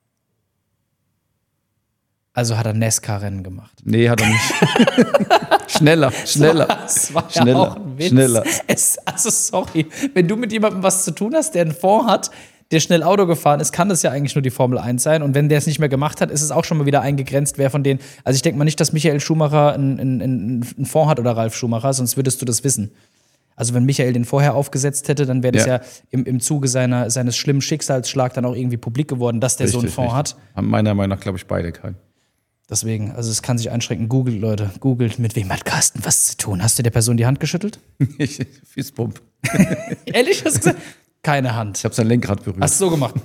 Also hat er NASCAR-Rennen gemacht? Nee, hat er nicht. schneller, schneller. Das war schneller, ja auch ein Witz. schneller. Es, also sorry, wenn du mit jemandem was zu tun hast, der einen Fonds hat, der schnell Auto gefahren ist, kann das ja eigentlich nur die Formel eins sein. Und wenn der es nicht mehr gemacht hat, ist es auch schon mal wieder eingegrenzt, wer von denen. Also ich denke mal nicht, dass Michael Schumacher einen, einen, einen Fonds hat oder Ralf Schumacher, sonst würdest du das wissen. Also wenn Michael den vorher aufgesetzt hätte, dann wäre das ja, ja im, im Zuge seiner, seines schlimmen Schicksalsschlags dann auch irgendwie publik geworden, dass der richtig, so einen Fonds richtig. hat. Haben meiner Meinung nach, glaube ich, beide keinen. Deswegen, also es kann sich einschränken. Googelt, Leute, googelt, mit wem hat Carsten was zu tun? Hast du der Person die Hand geschüttelt? Fistbump. Ehrlich, hast du gesagt? Keine Hand. Ich habe sein Lenkrad berührt. Hast du so gemacht?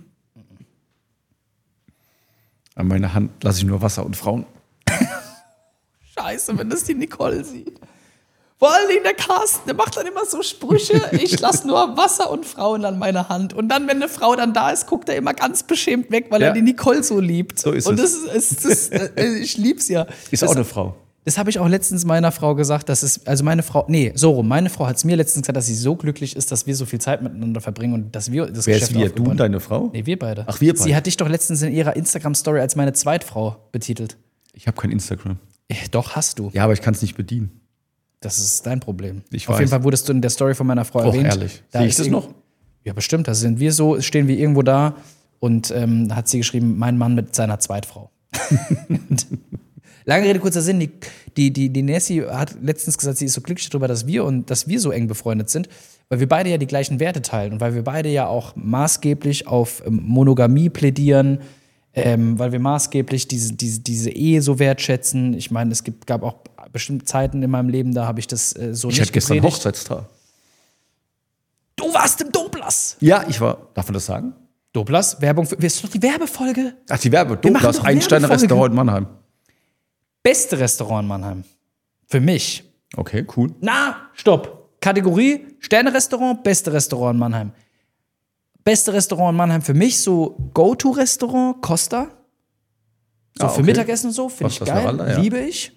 An meiner Hand lasse ich nur Wasser und Frauen. Scheiße, wenn das die Nicole sieht. Vor allen Dingen der Carsten, der macht dann immer so Sprüche, ich lasse nur Wasser und Frauen an meiner Hand. Und dann, wenn eine Frau dann da ist, guckt er immer ganz beschämt weg, weil ja. er die Nicole so liebt. So ist und es. Und das ist, das, ich lieb's ja. Ist das, auch eine Frau. Das habe ich auch letztens meiner Frau gesagt, dass es, also meine Frau, nee, so rum, meine Frau hat es mir letztens gesagt, dass sie so glücklich ist, dass wir so viel Zeit miteinander verbringen und dass wir das Wer Geschäft ist wir? Du aufgebaut und deine Frau? Nee, wir beide. Ach, wir beide. Sie hat dich doch letztens in ihrer Instagram-Story als meine Zweitfrau betitelt. Ich habe kein Instagram. Eh, Doch, hast du. Ja, aber ich kann es nicht bedienen. Das ist dein Problem. Ich Auf weiß. jeden Fall wurdest du in der Story von meiner Frau Och, erwähnt. ehrlich. Da Sehe ich ist das irgend- noch? Ja, bestimmt. Da sind wir so, stehen wir irgendwo da und ähm, da hat sie geschrieben, mein Mann mit seiner Zweitfrau. Und lange Rede, kurzer Sinn, die, die, die, die Nessie hat letztens gesagt, sie ist so glücklich darüber, dass wir und dass wir so eng befreundet sind, weil wir beide ja die gleichen Werte teilen und weil wir beide ja auch maßgeblich auf ähm, Monogamie plädieren, ähm, weil wir maßgeblich diese, diese, diese Ehe so wertschätzen. Ich meine, es gibt, gab auch bestimmte Zeiten in meinem Leben, da habe ich das äh, so Ich nicht hatte gestern gepredigt. Hochzeitstag. Du warst im Doblas. Ja, ich war. Darf man das sagen? Doblas, Werbung für. Ist doch die Werbefolge. Ach, die Werbe. Wir machen Douglas, doch Einstein Werbefolge. Restaurant in Mannheim. Beste Restaurant in Mannheim. Für mich. Okay, cool. Na, stopp. Kategorie Sterne-Restaurant, beste Restaurant in Mannheim. Beste Restaurant in Mannheim für mich, so Go-To-Restaurant, Costa. So Ah, für okay. Mittagessen und so, finde ich Costa geil, Smeralda, ja. liebe ich.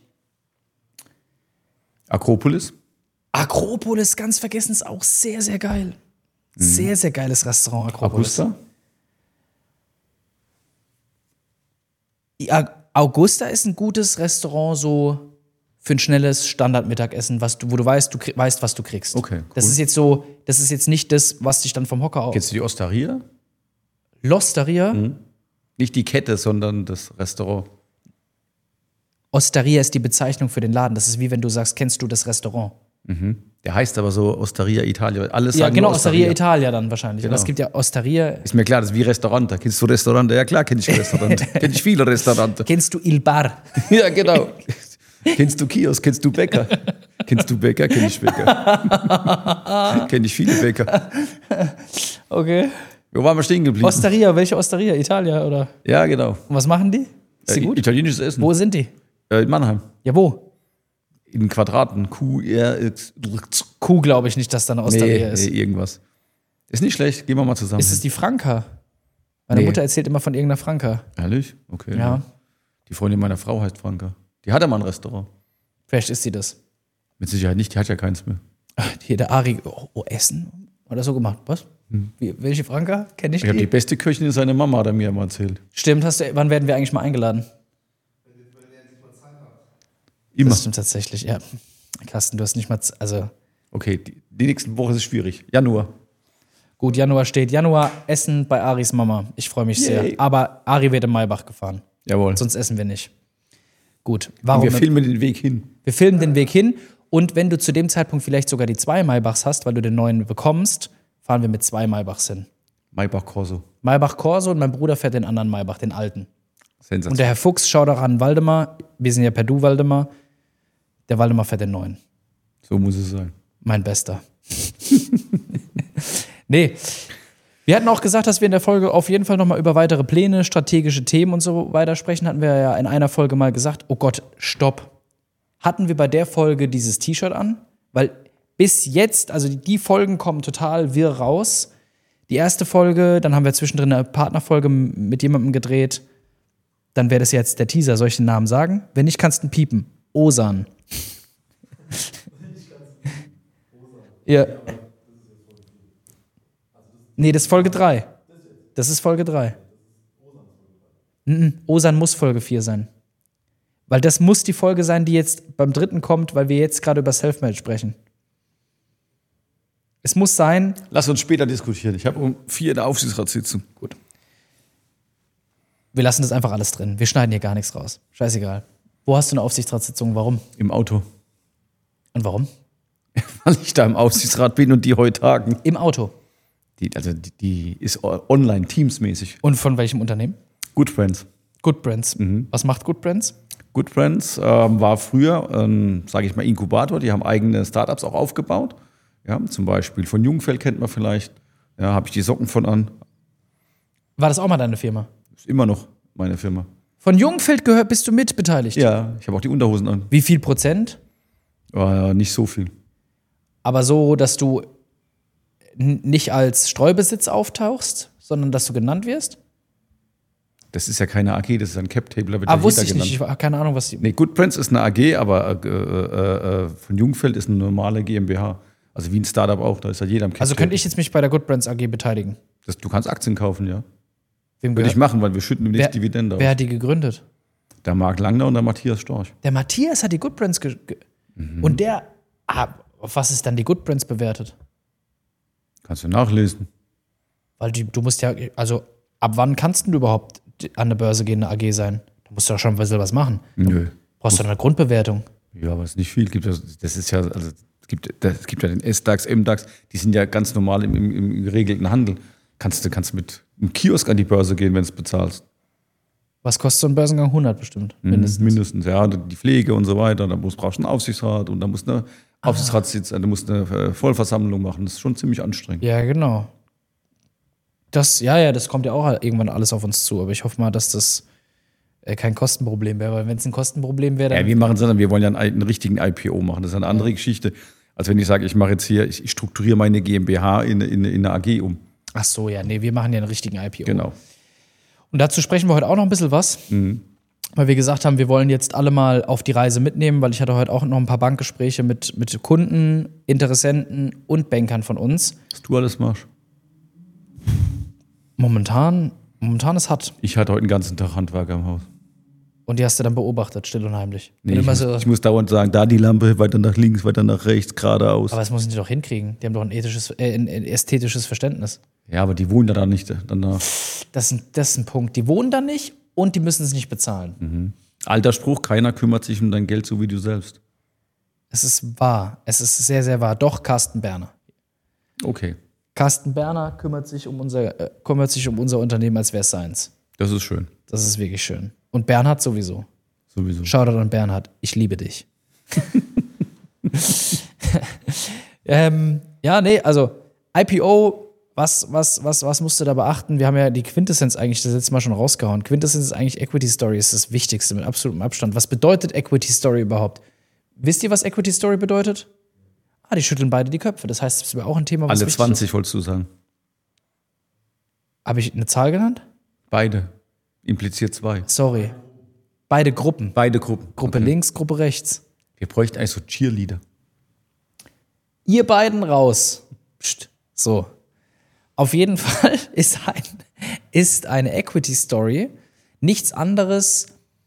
Akropolis. Akropolis, ganz vergessen, ist auch sehr, sehr geil. Mhm. Sehr, sehr geiles Restaurant, Akropolis. Augusta. Ja, Augusta ist ein gutes Restaurant, so für ein schnelles Standardmittagessen, was du, wo du weißt, du krieg, weißt, was du kriegst. Okay, cool. Das ist jetzt so, das ist jetzt nicht das, was dich dann vom Hocker auf. Kennst du die Osteria? L'Osteria. Nicht die Kette, sondern das Restaurant. Osteria ist die Bezeichnung für den Laden. Das ist wie wenn du sagst, kennst du das Restaurant? Der heißt aber so Osteria Italia. Alles Ja, sagen genau, nur Osteria Italia dann wahrscheinlich. Genau. Aber es gibt ja Osteria. Ist mir klar, das ist wie Restaurant. Kennst du Restaurant? Ja, klar, kenn ich Restaurant. kenn ich viele Restaurante. Kennst du Il Bar? Ja, genau. Kennst du Kiosk? Kennst du Bäcker? Kennst du Bäcker? Kenn ich Bäcker. Kenn ich viele Bäcker. Okay. Wo waren wir stehen geblieben? Osteria, welche Osteria? Italia oder? Ja, genau. Und was machen die? Ist die Äh, gut? Italienisches Essen. Wo sind die? Äh, in Mannheim. Ja, wo? In Quadraten. Q, R, X. Kuh glaube ich nicht, dass da eine Osteria Nee, ist. nee, irgendwas. Ist nicht schlecht. Gehen wir mal zusammen. Ist es die Franka? Meine Nee. Mutter erzählt immer von irgendeiner Franka. Ehrlich? Okay. Ja. Die Freundin meiner Frau heißt Franka. Die hatte mal ein Restaurant. Vielleicht ist sie das. Mit Sicherheit nicht. Die hat ja keins mehr. Hier, der Ari. Oh, oh Essen? Hat er so gemacht? Was? Wie, welche Franka? Kenn ich Ich habe die? die beste Köchin ist seine Mama, hat er mir immer erzählt. Stimmt, hast du, wann werden wir eigentlich mal eingeladen? Immer. Das stimmt tatsächlich, ja. Carsten, du hast nicht mal, z- also Okay, die, die nächsten Wochen ist es schwierig. Januar. gut, Januar steht. Januar Essen bei Aris Mama. Ich freue mich sehr. Yay. Aber Ari wird in Maybach gefahren. Jawohl. Sonst essen wir nicht. Gut. Und Warum? wir filmen den Weg hin. wir filmen den Weg hin und wenn du zu dem Zeitpunkt vielleicht sogar die zwei Maybachs hast, weil du den neuen bekommst, fahren wir mit zwei Maybachs hin. Maybach Corso. Maybach Corso und mein Bruder fährt den anderen Maybach, den alten. Und Sensation. der Herr Fuchs schaut auch an Waldemar. Wir sind ja per Du, Waldemar. Der Waldemar fährt den neuen. So muss es sein. Mein Bester. Nee. Wir hatten auch gesagt, dass wir in der Folge auf jeden Fall nochmal über weitere Pläne, strategische Themen und so weiter sprechen. Hatten wir ja in einer Folge mal gesagt, oh Gott, stopp. Hatten wir bei der Folge dieses T-Shirt an? Weil bis jetzt, also die Folgen kommen total wirr raus. Die erste Folge, dann haben wir zwischendrin eine Partnerfolge mit jemandem gedreht. Dann wäre das jetzt der Teaser. Soll ich den Namen sagen? Wenn nicht, kannst du ihn piepen. Osan. Ja. Nee, das ist Folge drei. Das ist Folge drei. Mhm. Osan muss Folge vier sein. Weil das muss die Folge sein, die jetzt beim dritten kommt, weil wir jetzt gerade über Selfmade sprechen. Es muss sein, Lass uns später diskutieren. Ich habe um vier eine Aufsichtsratssitzung. gut. Wir lassen das einfach alles drin. Wir schneiden hier gar nichts raus. Scheißegal. Wo hast du eine Aufsichtsratssitzung? Warum? Im Auto. Und warum? Weil ich da im Aufsichtsrat bin und die heute tagen. Im Auto. Die, also die, die ist online, teamsmäßig. Und von welchem Unternehmen? Good Friends. Good Brands. Was macht Good Brands? Good Friends ähm, war früher, ähm, sage ich mal, Inkubator. Die haben eigene Startups auch aufgebaut. Ja, zum Beispiel von Jungfeld kennt man vielleicht. Ja, habe ich die Socken von an. War das auch mal deine Firma? Ist immer noch meine Firma. Von Jungfeld gehört, bist du mitbeteiligt? Ja, ich habe auch die Unterhosen an. Wie viel Prozent? War nicht so viel. Aber so, dass du n- nicht als Streubesitz auftauchst, sondern dass du genannt wirst? Das ist ja keine A G, das ist ein Cap-Table. Da wird Ah, ja wusste jeder ich nicht. genannt. Ich habe keine Ahnung, was die. Nee, Good Brands ist eine A G, aber äh, äh, äh, von Jungfeld ist eine normale GmbH. Also wie ein Startup auch, da ist ja jeder am Cap-Table. Also könnte ich jetzt mich bei der Good Brands A G beteiligen? Das, du kannst Aktien kaufen, ja. Wem Würde gehört? ich machen, weil wir schütten demnächst Wer- Dividende Wer aus. hat die gegründet? Der Marc Langner und der Matthias Storch. Der Matthias hat die Good Brands ge ge Mhm. und der, ah, auf was ist dann die Good Brands bewertet? Kannst du nachlesen. Weil die, du musst ja, also ab wann kannst du überhaupt an der Börse gehen, eine A G sein? Da musst du doch schon ein bisschen was machen. Nö. Brauchst du eine Grundbewertung? Ja, aber es ist nicht viel. Gibt das, das ist ja, also es gibt, das, es gibt ja den S-DAX, M-DAX, die sind ja ganz normal im, im, im geregelten Handel. Kannst du kannst mit einem Kiosk an die Börse gehen, wenn du es bezahlst. Was kostet so ein Börsengang? hundert bestimmt. Mindestens. Mindestens, ja. Die Pflege und so weiter. Da musst, brauchst du einen Aufsichtsrat und da musst du eine Aufsichtsratssitz, du musst eine äh, Vollversammlung machen. Das ist schon ziemlich anstrengend. Ja, genau. Das, ja, ja, das kommt ja auch irgendwann alles auf uns zu. Aber ich hoffe mal, dass das äh, kein Kostenproblem wäre. Weil wenn es ein Kostenproblem wäre, dann. Ja, wir machen es dann, wir wollen ja einen, einen richtigen I P O machen. Das ist eine andere ja. Geschichte, als wenn ich sage, ich mache jetzt hier, ich, ich strukturiere meine GmbH in, in, in eine A G um. Ach so, ja, nee, wir machen ja einen richtigen I P O. Genau. Und dazu sprechen wir heute auch noch ein bisschen was. Mhm. Weil wir gesagt haben, wir wollen jetzt alle mal auf die Reise mitnehmen, weil ich hatte heute auch noch ein paar Bankgespräche mit, mit Kunden, Interessenten und Bankern von uns. Was du alles machst. Momentan, momentan ist hart. Ich hatte heute den ganzen Tag Handwerker im Haus. Und die hast du dann beobachtet, still und heimlich. Nee, Und ich, immer muss, so, ich muss dauernd sagen, da die Lampe, weiter nach links, weiter nach rechts, geradeaus. aber das müssen die doch hinkriegen. Die haben doch ein, ethisches, äh, ein ästhetisches Verständnis. Ja, aber die wohnen da dann nicht danach. Das ist, ein, das ist ein Punkt. Die wohnen da nicht und die müssen es nicht bezahlen. Mhm. Alter Spruch, keiner kümmert sich um dein Geld so wie du selbst. Es ist wahr. Es ist sehr, sehr wahr. Doch, Carsten Berner. Okay, Carsten Berner kümmert sich um unser, äh, kümmert sich um unser Unternehmen, als wäre es seins. das ist schön. Das ist wirklich schön. Und Bernhard sowieso. Sowieso. Shoutout an Bernhard. Ich liebe dich. ähm, ja, nee, also I P O, was, was, was, was musst du da beachten? Wir haben ja die Quintessenz eigentlich das letzte Mal schon rausgehauen. Quintessenz ist eigentlich Equity Story, ist das Wichtigste mit absolutem Abstand. Was bedeutet Equity Story überhaupt? Wisst ihr, was Equity Story bedeutet? Ah, die schütteln beide die Köpfe. Das heißt, das wäre auch ein Thema, was Alle wichtig zwanzig ist. wolltest du sagen. Habe ich eine Zahl genannt? Beide. Impliziert zwei. Sorry. Beide Gruppen. Beide Gruppen. Gruppe Okay. links, Gruppe rechts. Wir bräuchten eigentlich so Cheerleader. Ihr beiden raus. Psst. So. Auf jeden Fall ist, ein, ist eine Equity Story nichts anderes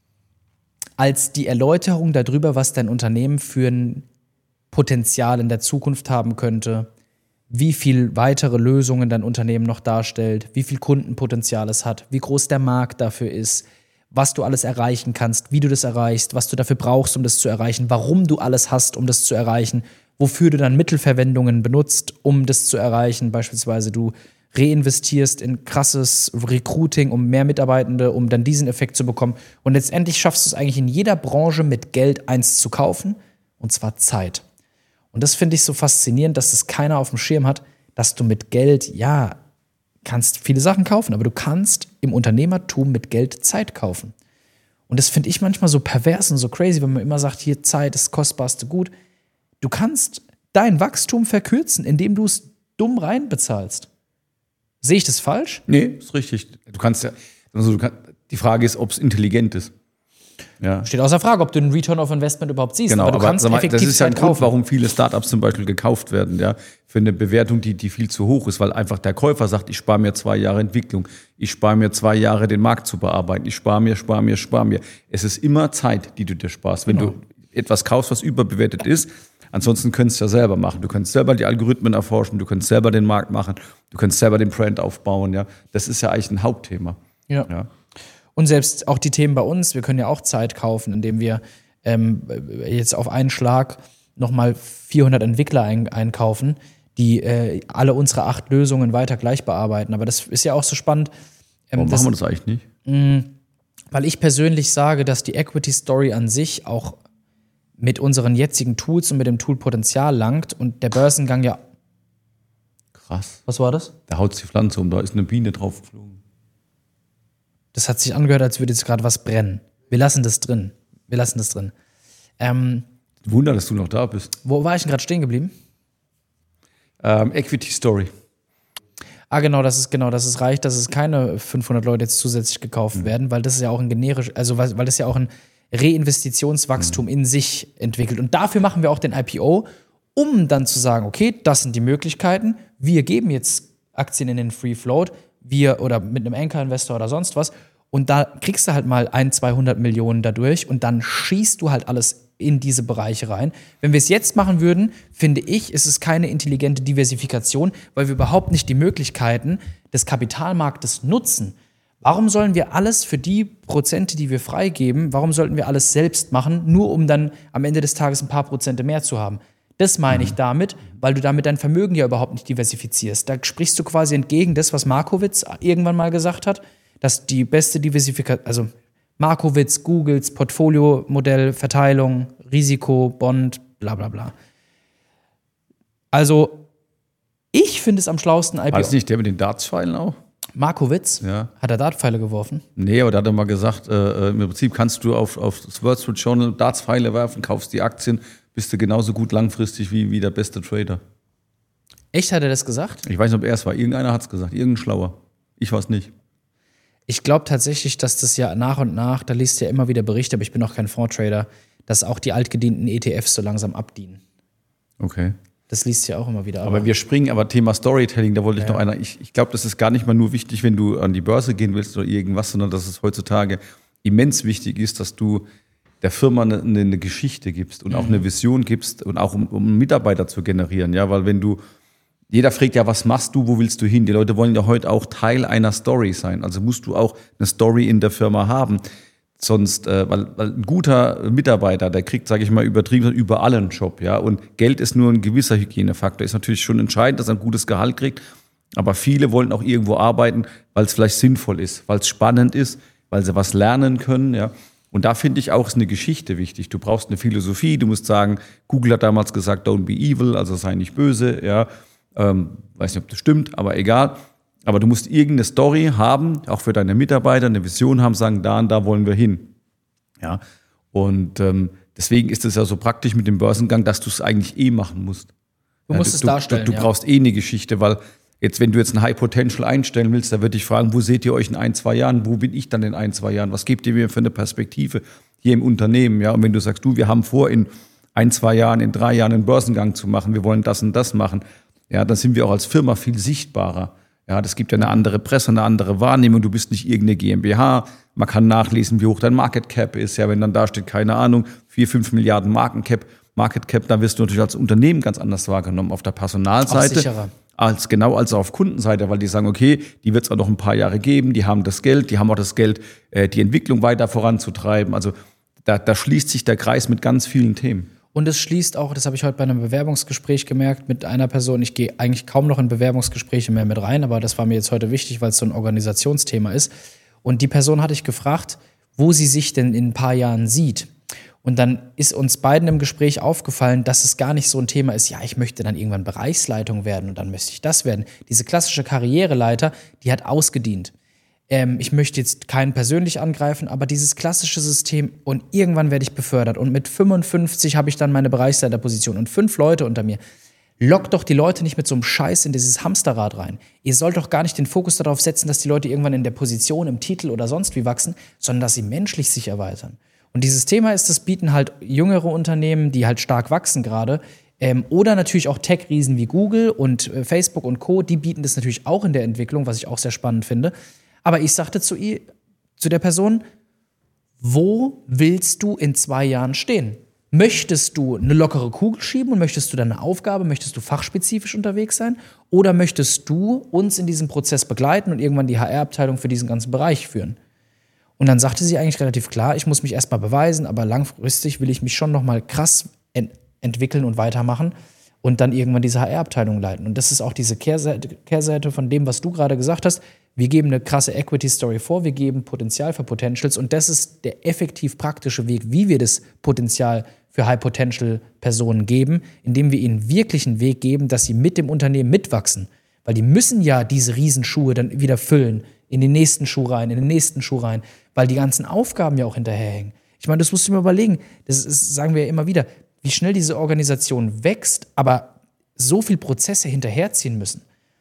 als die Erläuterung darüber, was dein Unternehmen für ein Potenzial in der Zukunft haben könnte, wie viel weitere Lösungen dein Unternehmen noch darstellt, wie viel Kundenpotenzial es hat, wie groß der Markt dafür ist, was du alles erreichen kannst, wie du das erreichst, was du dafür brauchst, um das zu erreichen, warum du alles hast, um das zu erreichen, wofür du dann Mittelverwendungen benutzt, um das zu erreichen. Beispielsweise du reinvestierst in krasses Recruiting, um mehr Mitarbeitende, um dann diesen Effekt zu bekommen. Und letztendlich schaffst du es eigentlich in jeder Branche mit Geld eins zu kaufen, und zwar Zeit. Und das finde ich so faszinierend, dass das keiner auf dem Schirm hat, dass du mit Geld, ja, kannst viele Sachen kaufen, aber du kannst im Unternehmertum mit Geld Zeit kaufen. Und das finde ich manchmal so pervers und so crazy, wenn man immer sagt, hier, Zeit ist das kostbarste Gut. Du kannst dein Wachstum verkürzen, indem du es dumm reinbezahlst. Sehe ich das falsch? Nee, ist richtig. Du kannst ja, also du kannst, die Frage ist, ob es intelligent ist. Ja. Steht außer Frage, ob du einen Return of Investment überhaupt siehst. Genau, aber du aber kannst sag mal, effektiv das ist ja ein Zeit Grund, kaufen. warum viele Startups zum Beispiel gekauft werden, ja, für eine Bewertung, die, die viel zu hoch ist, weil einfach der Käufer sagt, ich spare mir zwei Jahre Entwicklung, ich spare mir zwei Jahre den Markt zu bearbeiten, ich spare mir, spare mir, spare mir. Es ist immer Zeit, die du dir sparst, wenn Genau. du etwas kaufst, was überbewertet ist. Ansonsten könntest du ja selber machen. Du könntest selber die Algorithmen erforschen, du könntest selber den Markt machen, du könntest selber den Brand aufbauen, ja. Das ist ja eigentlich ein Hauptthema. Ja. Ja. Und selbst auch die Themen bei uns, wir können ja auch Zeit kaufen, indem wir ähm, jetzt auf einen Schlag nochmal vierhundert Entwickler ein, einkaufen, die äh, alle unsere acht Lösungen weiter gleich bearbeiten. Aber das ist ja auch so spannend. Ähm, Warum das, machen wir das eigentlich nicht? mh, weil ich persönlich sage, dass die Equity Story an sich auch mit unseren jetzigen Tools und mit dem Tool Potenzial langt und der Börsengang ja. Krass. Was war das? Da haut die Pflanze um, da ist eine Biene drauf geflogen. Das hat sich angehört, als würde jetzt gerade was brennen. Wir lassen das drin. Wir lassen das drin. Ähm, Wunder, dass du noch da bist. wo war ich denn gerade stehen geblieben? Ähm, Equity Story. Ah, genau, das ist genau, dass es reicht, dass es keine fünfhundert Leute jetzt zusätzlich gekauft mhm. werden, weil das ist ja auch ein generisch, also weil, weil das ja auch ein Reinvestitionswachstum mhm. in sich entwickelt. Und dafür machen wir auch den I P O, um dann zu sagen, okay, das sind die Möglichkeiten, wir geben jetzt Aktien in den Free Float, wir oder mit einem Anchor-Investor oder sonst was, und da kriegst du halt mal ein, zweihundert Millionen dadurch und dann schießt du halt alles in diese Bereiche rein. Wenn wir es jetzt machen würden, finde ich, ist es keine intelligente Diversifikation, weil wir überhaupt nicht die Möglichkeiten des Kapitalmarktes nutzen. Warum sollen wir alles für die Prozente, die wir freigeben, warum sollten wir alles selbst machen, nur um dann am Ende des Tages ein paar Prozente mehr zu haben? Das meine ich damit, weil du damit dein Vermögen ja überhaupt nicht diversifizierst. Da sprichst du quasi entgegen das, was Markowitz irgendwann mal gesagt hat, dass die beste Diversifikation, also Markowitz, Googles Portfolio-Modell, Verteilung, Risiko, Bond, bla bla bla. Also, ich finde es am schlausten I P O. War das nicht der mit den Darts-Pfeilen auch? Markowitz? Ja. Hat er Dartpfeile geworfen? Nee, aber da hat er mal gesagt, äh, im Prinzip kannst du auf, auf das Wall Street Journal Dartspfeile werfen, kaufst die Aktien, bist du genauso gut langfristig wie, wie der beste Trader. Echt, hat er das gesagt? Ich weiß nicht, ob er es war. Irgendeiner hat es gesagt. Irgendein Schlauer. Ich weiß nicht. Ich glaube tatsächlich, dass das ja nach und nach, da liest ja immer wieder Berichte, aber ich bin auch kein Fondstrader, dass auch die altgedienten E T Fs so langsam abdienen. Okay. Das liest ja auch immer wieder. Aber, aber wir springen, aber Thema Storytelling, da wollte ich ja. noch einer, ich, ich glaube, das ist gar nicht mal nur wichtig, wenn du an die Börse gehen willst oder irgendwas, sondern dass es heutzutage immens wichtig ist, dass du der Firma eine, eine Geschichte gibst und mhm. auch eine Vision gibst und auch um, um Mitarbeiter zu generieren, ja, weil wenn du, jeder fragt ja, was machst du, wo willst du hin? Die Leute wollen ja heute auch Teil einer Story sein, also musst du auch eine Story in der Firma haben. Sonst, äh, weil, weil ein guter Mitarbeiter, der kriegt, sage ich mal, übertrieben überall einen Job, ja. Und Geld ist nur ein gewisser Hygienefaktor. Ist natürlich schon entscheidend, dass er ein gutes Gehalt kriegt. Aber viele wollen auch irgendwo arbeiten, weil es vielleicht sinnvoll ist, weil es spannend ist, weil sie was lernen können, ja. Und da finde ich auch, ist eine Geschichte wichtig. Du brauchst eine Philosophie. Du musst sagen, Google hat damals gesagt, don't be evil, also sei nicht böse, ja. Ähm, weiß nicht, ob das stimmt, aber egal. Aber du musst irgendeine Story haben, auch für deine Mitarbeiter, eine Vision haben, sagen, da und da wollen wir hin. Ja. Und ähm, deswegen ist es ja so praktisch mit dem Börsengang, dass du es eigentlich eh machen musst. Du ja, musst du, es darstellen. Du, du ja. brauchst eh eine Geschichte, weil jetzt, wenn du jetzt ein High Potential einstellen willst, da würde ich fragen, wo seht ihr euch in ein, zwei Jahren? Wo bin ich dann in ein, zwei Jahren? Was gebt ihr mir für eine Perspektive hier im Unternehmen? Ja. Und wenn du sagst, du, wir haben vor, in ein, zwei Jahren, in drei Jahren einen Börsengang zu machen, wir wollen das und das machen, ja, dann sind wir auch als Firma viel sichtbarer. Ja, das gibt ja eine andere Presse, eine andere Wahrnehmung. Du bist nicht irgendeine GmbH. Man kann nachlesen, wie hoch dein Market Cap ist. Ja, wenn dann da steht, keine Ahnung, vier, fünf Milliarden Market Cap, Market Cap, dann wirst du natürlich als Unternehmen ganz anders wahrgenommen. Auf der Personalseite. Auch sicherer. Als genau als auf Kundenseite, weil die sagen, okay, die wird es auch noch ein paar Jahre geben, die haben das Geld, die haben auch das Geld, die Entwicklung weiter voranzutreiben. Also da, da schließt sich der Kreis mit ganz vielen Themen. Und es schließt auch, das habe ich heute bei einem Bewerbungsgespräch gemerkt, mit einer Person, ich gehe eigentlich kaum noch in Bewerbungsgespräche mehr mit rein, aber das war mir jetzt heute wichtig, weil es so ein Organisationsthema ist. Und die Person hatte ich gefragt, wo sie sich denn in ein paar Jahren sieht. Und dann ist uns beiden im Gespräch aufgefallen, dass es gar nicht so ein Thema ist, ja, ich möchte dann irgendwann Bereichsleitung werden und dann möchte ich das werden. Diese klassische Karriereleiter, die hat ausgedient. Ähm, ich möchte jetzt keinen persönlich angreifen, aber dieses klassische System und irgendwann werde ich befördert und mit fünfundfünfzig habe ich dann meine Bereichsleiterposition und fünf Leute unter mir. Lockt doch die Leute nicht mit so einem Scheiß in dieses Hamsterrad rein. Ihr sollt doch gar nicht den Fokus darauf setzen, dass die Leute irgendwann in der Position, im Titel oder sonst wie wachsen, sondern dass sie menschlich sich erweitern. Und dieses Thema ist, das bieten halt jüngere Unternehmen, die halt stark wachsen gerade, ähm, oder natürlich auch Tech-Riesen wie Google und äh, Facebook und Co., die bieten das natürlich auch in der Entwicklung, was ich auch sehr spannend finde. Aber ich sagte zu ihr, zu der Person, wo willst du in zwei Jahren stehen? Möchtest du eine lockere Kugel schieben und möchtest du deine Aufgabe, möchtest du fachspezifisch unterwegs sein? Oder möchtest du uns in diesem Prozess begleiten und irgendwann die H R-Abteilung für diesen ganzen Bereich führen? Und dann sagte sie eigentlich relativ klar, ich muss mich erstmal beweisen, aber langfristig will ich mich schon nochmal krass ent- entwickeln und weitermachen und dann irgendwann diese H R-Abteilung leiten. Und das ist auch diese Kehrseite, Kehrseite von dem, was du gerade gesagt hast. Wir geben eine krasse Equity-Story vor, wir geben Potenzial für Potentials und das ist der effektiv praktische Weg, wie wir das Potenzial für High-Potential-Personen geben, indem wir ihnen wirklich einen Weg geben, dass sie mit dem Unternehmen mitwachsen. Weil die müssen ja diese Riesenschuhe dann wieder füllen, in den nächsten Schuh rein, in den nächsten Schuh rein, weil die ganzen Aufgaben ja auch hinterherhängen. Ich meine, das musst du mir überlegen, das ist, sagen wir ja immer wieder, wie schnell diese Organisation wächst, aber so viel Prozesse hinterherziehen müssen.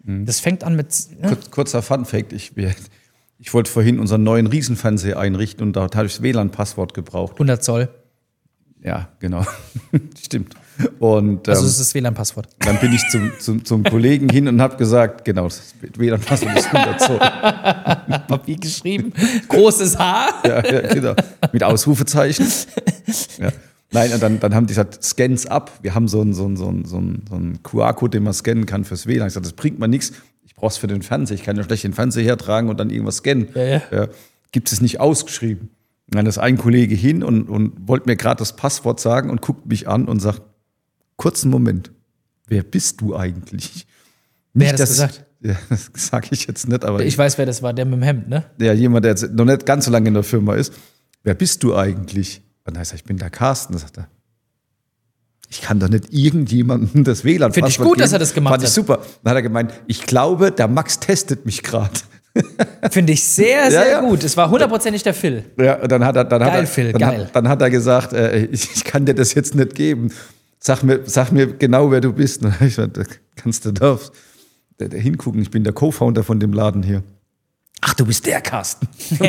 Mhm. Das fängt an mit. Ne? Kurz, kurzer Fun-Fact: Ich, ich wollte vorhin unseren neuen Riesenfernseher einrichten und da habe ich das W L A N-Passwort gebraucht. hundert Zoll. Ja, genau. Stimmt. Und, also ähm, das ist das W L A N-Passwort. Dann bin ich zum, zum, zum Kollegen hin und habe gesagt, genau, das W L A N-Passwort ist hundert Zoll. Papier geschrieben, großes H. Ja, ja, genau. Mit Ausrufezeichen. Ja. Nein, und dann, dann haben die gesagt, scans ab. Wir haben so einen, so einen, so einen, so einen, so einen Q R-Code, den man scannen kann fürs W L A N. Ich sagte, das bringt mir nichts. Ich brauche es für den Fernseher. Ich kann ja schlecht den Fernseher hertragen und dann irgendwas scannen. Ja, ja. Ja. Gibt es nicht ausgeschrieben. Und dann ist ein Kollege hin und, und wollte mir gerade das Passwort sagen und guckt mich an und sagt, kurzen Moment, wer bist du eigentlich? Wer hat das gesagt? Ja, das sage ich jetzt nicht, aber ich weiß, wer das war, der mit dem Hemd, ne? Ja, jemand, der jetzt noch nicht ganz so lange in der Firma ist. Wer bist du eigentlich? Und dann heißt er, ich bin der Carsten. Dann sagt er, ich kann doch nicht irgendjemandem das W L A N-Passwort Finde ich gut, geben. dass er das gemacht Fand ich hat. super. Dann hat er gemeint, ich glaube, der Max testet mich gerade. Finde ich sehr, sehr Ja, ja. gut. Es war hundertprozentig der Phil. Ja, und dann hat er, dann Geil, hat er, Phil, dann, geil. Hat, dann hat er gesagt, äh, ich, ich kann dir das jetzt nicht geben. Sag mir, sag mir genau, wer du bist. Und dann hab ich gesagt, da kannst du da, da, da hingucken. Ich bin der Co-Founder von dem Laden hier. Ach, du bist der Carsten.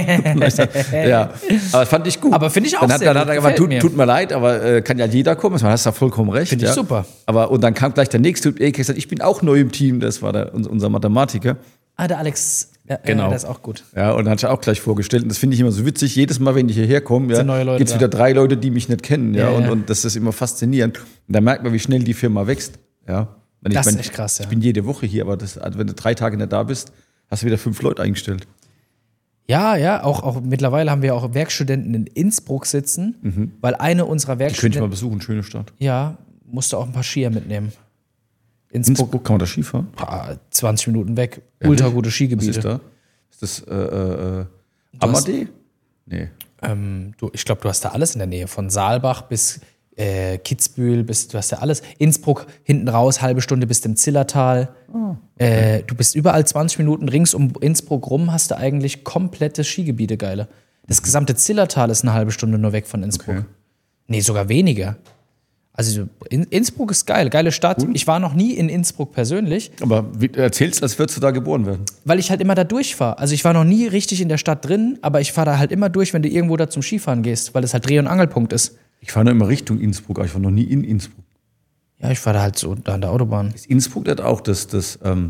Ja, aber fand ich gut. Aber finde ich auch dann hat, sehr dann gut. hat er gesagt, Gefällt tut, mir. tut mir leid, aber äh, kann ja jeder kommen. Du hast da vollkommen recht. Finde ich ja. super. Aber, und dann kam gleich der nächste Typ, ey, gesagt, ich bin auch neu im Team. Das war der, unser Mathematiker. Ah, der Alex, ja, Genau. ja, der ist auch gut. Ja, und dann hat er auch gleich vorgestellt. Und das finde ich immer so witzig. Jedes Mal, wenn ich hierher komme, ja, Sind neue Leute gibt es da. wieder drei Leute, die mich nicht kennen. Ja, Ja, und, ja. und das ist immer faszinierend. Und da merkt man, wie schnell die Firma wächst. Ja. Wenn Das ich ist mein, echt krass, ja. Ich bin jede Woche hier, aber das, also wenn du drei Tage nicht da bist, hast du wieder fünf Leute eingestellt. Ja, ja, auch, auch mittlerweile haben wir auch Werkstudenten in Innsbruck sitzen, weil eine unserer Die könnte ich mal Werkstudenten, besuchen, schöne Stadt. ja, musste auch ein paar Skier mitnehmen. Innsbruck, Innsbruck, kann man da Skifahren? ah, zwanzig Minuten weg, ultra gute Was Skigebiete. ist da? Ist das äh, äh, äh, hast- Amadee? Nee. Ähm, du, ich glaube, du hast da alles in der Nähe, von Saalbach bis äh, Kitzbühel, bis, du hast ja alles. Innsbruck, hinten raus, halbe Stunde bis im Zillertal. Oh, äh, du bist überall zwanzig Minuten rings um Innsbruck rum, hast du eigentlich komplette Skigebiete, geile. Das gesamte Zillertal ist eine halbe Stunde nur weg von Innsbruck. Okay. Nee, sogar weniger. Also in, Innsbruck ist geil, geile Stadt. Ich war noch nie in Innsbruck persönlich, Aber wie, erzählst, als würdest du da geboren werden. weil ich halt immer da durchfahre. Also ich war noch nie richtig in der Stadt drin, aber ich fahre da halt immer durch, wenn du irgendwo da zum Skifahren gehst, weil das halt Dreh- und Angelpunkt ist. Ich fahre nur immer Richtung Innsbruck, aber ich war noch nie in Innsbruck. Ja, ich fahre da halt so da an der Autobahn. Ist Innsbruck hat auch das, das ähm,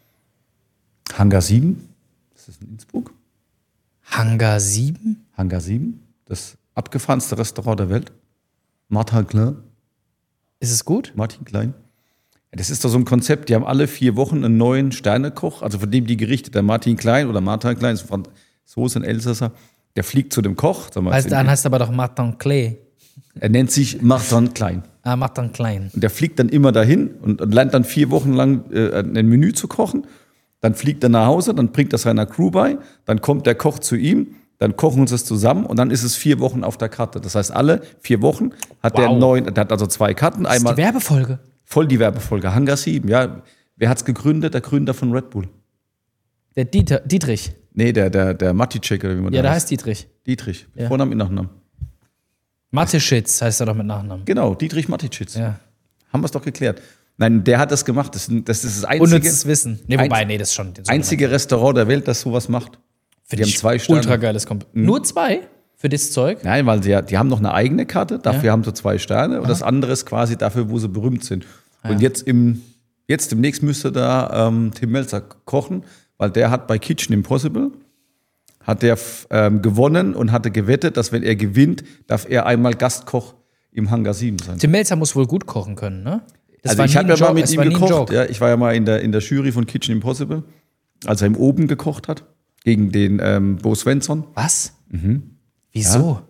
Hangar sieben? Ist das in Innsbruck? Hangar sieben? Hangar sieben, das abgefahrenste Restaurant der Welt. Martin Klein. Ist es gut? Martin Klein. Ja, das ist doch so ein Konzept, die haben alle vier Wochen einen neuen Sternekoch, also von dem die Gerichte, der Martin Klein oder Martin Klein, ist ein Franzose, ein Elsässer, der fliegt zu dem Koch. Sag mal, Heißt, dann heißt aber doch Martin Clay. er nennt sich Martin Klein. Ah, Martin Klein. Und der fliegt dann immer dahin und, und lernt dann vier Wochen lang äh, ein Menü zu kochen. Dann fliegt er nach Hause, dann bringt das seiner Crew bei, dann kommt der Koch zu ihm, dann kochen sie es zusammen und dann ist es vier Wochen auf der Karte. Das heißt, alle vier Wochen hat Wow. der neun, der hat also zwei Karten. Das ist Einmal die Werbefolge. voll die Werbefolge, Hangar sieben, ja. Wer hat's gegründet? Der Gründer von Red Bull. Der Dieter, Dietrich. Nee, der, der, der Maticek oder wie man Ja, der da heißt Dietrich. Dietrich. Ja. Vornamen, mit Nachnamen. Mateschitz heißt er doch mit Nachnamen. Genau, Dietrich Maticek. Ja. Haben wir es doch geklärt. Nein, der hat das gemacht. Das, das ist das einzige, Unnützes Wissen. Nee, wobei, Einz- nee, das ist schon. einzige Restaurant der Welt, das sowas macht. Finde die ich haben zwei Sterne. ultra geiles Komp Nur zwei für das Zeug? Nein, weil sie ja, die haben noch eine eigene Karte, dafür Ja. haben sie zwei Sterne und das andere ist quasi dafür, wo sie berühmt sind. Und jetzt im jetzt demnächst müsste da ähm, Tim Melzer kochen, weil der hat bei Kitchen Impossible hat der ähm, gewonnen und hatte gewettet, dass wenn er gewinnt, darf er einmal Gastkoch im Hangar sieben sein. Tim Melzer muss wohl gut kochen können, ne? Das Also war ich nie habe ein ja mal Joke, mit es ihm war nie ein gekocht. Joke. Ja, ich war ja mal in der, in der Jury von Kitchen Impossible, als er im Oben gekocht hat, gegen den ähm, Bo Svensson. Was? Mhm. Wieso?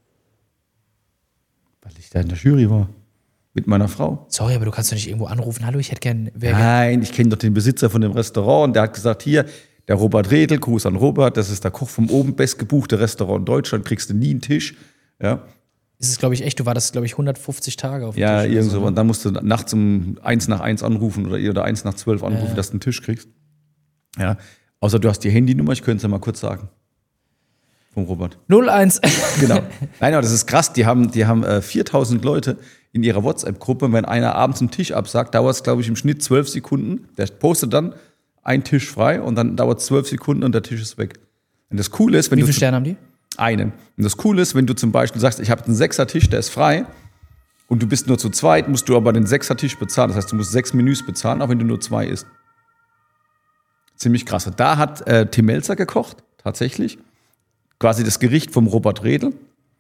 Weil ich da in der Jury war. Mit meiner Frau. Sorry, aber du kannst doch nicht irgendwo anrufen. Hallo, ich hätte gern. Wer Nein, ich kenne doch den Besitzer von dem Restaurant und der hat gesagt, hier, der Robert Redl, Gruß an Robert, das ist der Koch vom oben bestgebuchte Restaurant in Deutschland, kriegst du nie einen Tisch. Ja, ist es, glaube ich, echt? Du warst, glaube ich, hundertfünfzig Tage auf dem ja Tisch oder irgend so. so, ne? Und dann musst du nachts um eins nach eins anrufen oder, oder eins nach zwölf anrufen, Ja. dass du einen Tisch kriegst. Ja, außer du hast die Handynummer, ich könnte es ja mal kurz sagen. Vom Robert. null eins. Genau. Nein, aber das ist krass. Die haben, die haben äh, viertausend Leute in ihrer WhatsApp-Gruppe. Wenn einer abends einen Tisch absagt, dauert es, glaube ich, im Schnitt zwölf Sekunden. Der postet dann, ein Tisch frei und dann dauert es zwölf Sekunden und der Tisch ist weg. Und das Coole ist, wenn Wie du viele Sterne haben die? einen. Und das Coole ist, wenn du zum Beispiel sagst, ich habe einen Sechser-Tisch, der ist frei und du bist nur zu zweit, musst du aber den Sechser-Tisch bezahlen. Das heißt, du musst sechs Menüs bezahlen, auch wenn du nur zwei isst. Ziemlich krass. Und da hat äh, Tim Melzer gekocht, tatsächlich. Quasi das Gericht vom Robert Redl.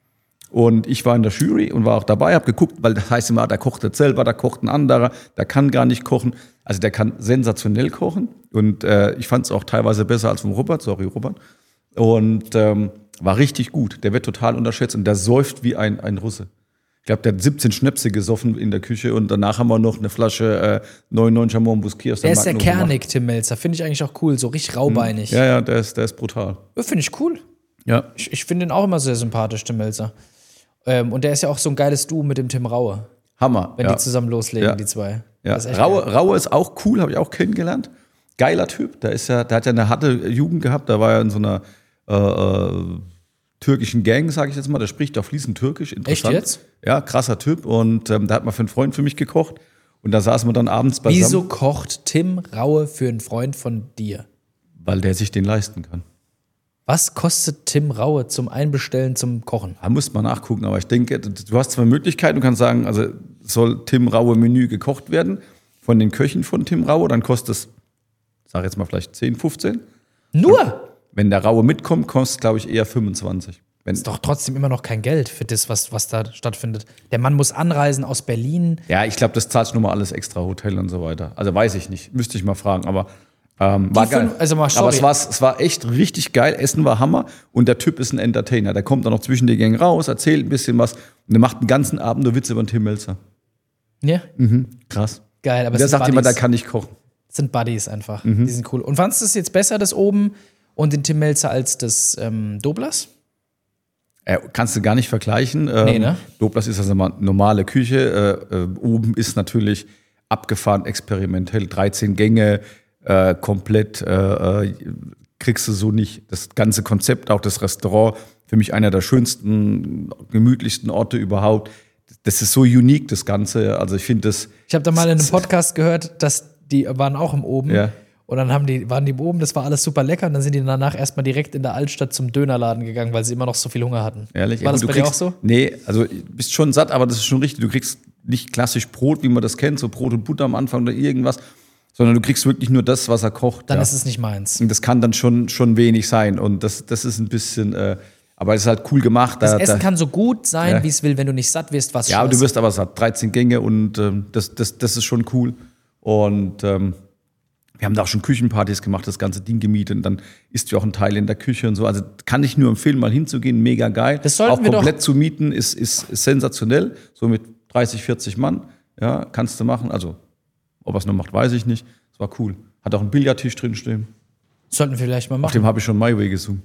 Und ich war in der Jury und war auch dabei, habe geguckt, weil das heißt immer, da kocht er selber, da kocht ein anderer, der kann gar nicht kochen. Also der kann sensationell kochen. Und äh, ich fand es auch teilweise besser als vom Robert, sorry Robert. Und ähm, war richtig gut. Der wird total unterschätzt und der säuft wie ein, ein Russe. Ich glaube, der hat siebzehn Schnäpse gesoffen in der Küche und danach haben wir noch eine Flasche äh, neunundneunziger Montbusquier aus der Der ist sehr Magnum gemacht. kernig, Tim Melzer. Finde ich eigentlich auch cool. So richtig raubeinig. Ja, ja, der ist, der ist brutal. Ja, finde ich cool. Ja. Ich, ich finde ihn auch immer sehr sympathisch, Tim Melzer. Ähm, und der ist ja auch so ein geiles Duo mit dem Tim Raue. Hammer. Wenn ja. die zusammen loslegen, Ja. die zwei. Ja. Das ist echt Raue, geil. Raue ist auch cool, habe ich auch kennengelernt. Geiler Typ. Der, ist ja, der hat ja eine harte Jugend gehabt. Da war er in so einer äh, äh, türkischen Gang, sage ich jetzt mal. Der spricht auch fließend Türkisch. Interessant. Echt jetzt? Ja, krasser Typ. Und ähm, da hat man für einen Freund für mich gekocht. Und da saßen wir dann abends beisammen. Wieso kocht Tim Raue für einen Freund von dir? Weil der sich den leisten kann. Was kostet Tim Raue zum Einbestellen, zum Kochen? Da muss man nachgucken, aber ich denke, du hast zwei Möglichkeiten. Du kannst sagen, also soll Tim Raue Menü gekocht werden von den Köchen von Tim Raue, dann kostet es, sag jetzt mal vielleicht zehn, fünfzehn. Nur? Wenn der Raue mitkommt, kostet es, glaube ich, eher fünfundzwanzig. Wenn, Ist doch trotzdem immer noch kein Geld für das, was, was da stattfindet. Der Mann muss anreisen aus Berlin. ja, ich glaube, das zahlst du nochmal alles extra, Hotel und so weiter. Also weiß ich nicht, müsste ich mal fragen, aber ähm, war Die geil. fünf- also mal, aber sorry. es war, es war echt richtig geil, Essen war Hammer und der Typ ist ein Entertainer. Der kommt dann noch zwischen die Gänge raus, erzählt ein bisschen was und der macht den ganzen Abend nur Witze über den Tim Melzer. Ja, Krass. geil. Aber Und der es sind sagt immer, der Buddies. kann nicht kochen. Das sind Buddies einfach. Die sind cool. Und fandest du es jetzt besser, das oben und den Tim Melzer als das ähm, Doblas? Äh, kannst du gar nicht vergleichen. Ähm, Nee, ne? Doblas ist also mal normale Küche. Äh, äh, oben ist natürlich abgefahren, experimentell. dreizehn Gänge, äh, komplett äh, äh, kriegst du so nicht. Das ganze Konzept, auch das Restaurant, für mich einer der schönsten, gemütlichsten Orte überhaupt. Das ist so unique, das Ganze. Also ich finde das. Ich habe da mal in einem Podcast gehört, dass die waren auch im Oben. Ja. Und dann haben die, waren die oben, das war alles super lecker. Und dann sind die danach erstmal direkt in der Altstadt zum Dönerladen gegangen, weil sie immer noch so viel Hunger hatten. Ehrlich? War Ja, das gut, bei du dir auch kriegst- so? Nee, also du bist schon satt, aber das ist schon richtig. Du kriegst nicht klassisch Brot, wie man das kennt, so Brot und Butter am Anfang oder irgendwas, sondern du kriegst wirklich nur das, was er kocht. Dann ja. ist es nicht meins. Und das kann dann schon, schon wenig sein. Und das, das ist ein bisschen, äh, aber es ist halt cool gemacht. Das Da- Essen da, kann so gut sein, Ja. wie es will, wenn du nicht satt wirst, was ja, aber du scheiße. wirst aber satt. dreizehn Gänge und ähm, das, das, das ist schon cool. Und ähm, wir haben da auch schon Küchenpartys gemacht, das ganze Ding gemietet. Und dann isst du auch einen Teil in der Küche und so. Also kann ich nur empfehlen, mal hinzugehen. Mega geil. Das sollten auch wir doch- komplett zu mieten ist, ist, ist sensationell. So mit dreißig, vierzig Mann. Ja, kannst du machen. Also, ob er es noch macht, weiß ich nicht. Es war cool. Hat auch einen Billardtisch drinstehen. Sollten wir vielleicht mal Auf machen. dem habe ich schon My Way gesungen.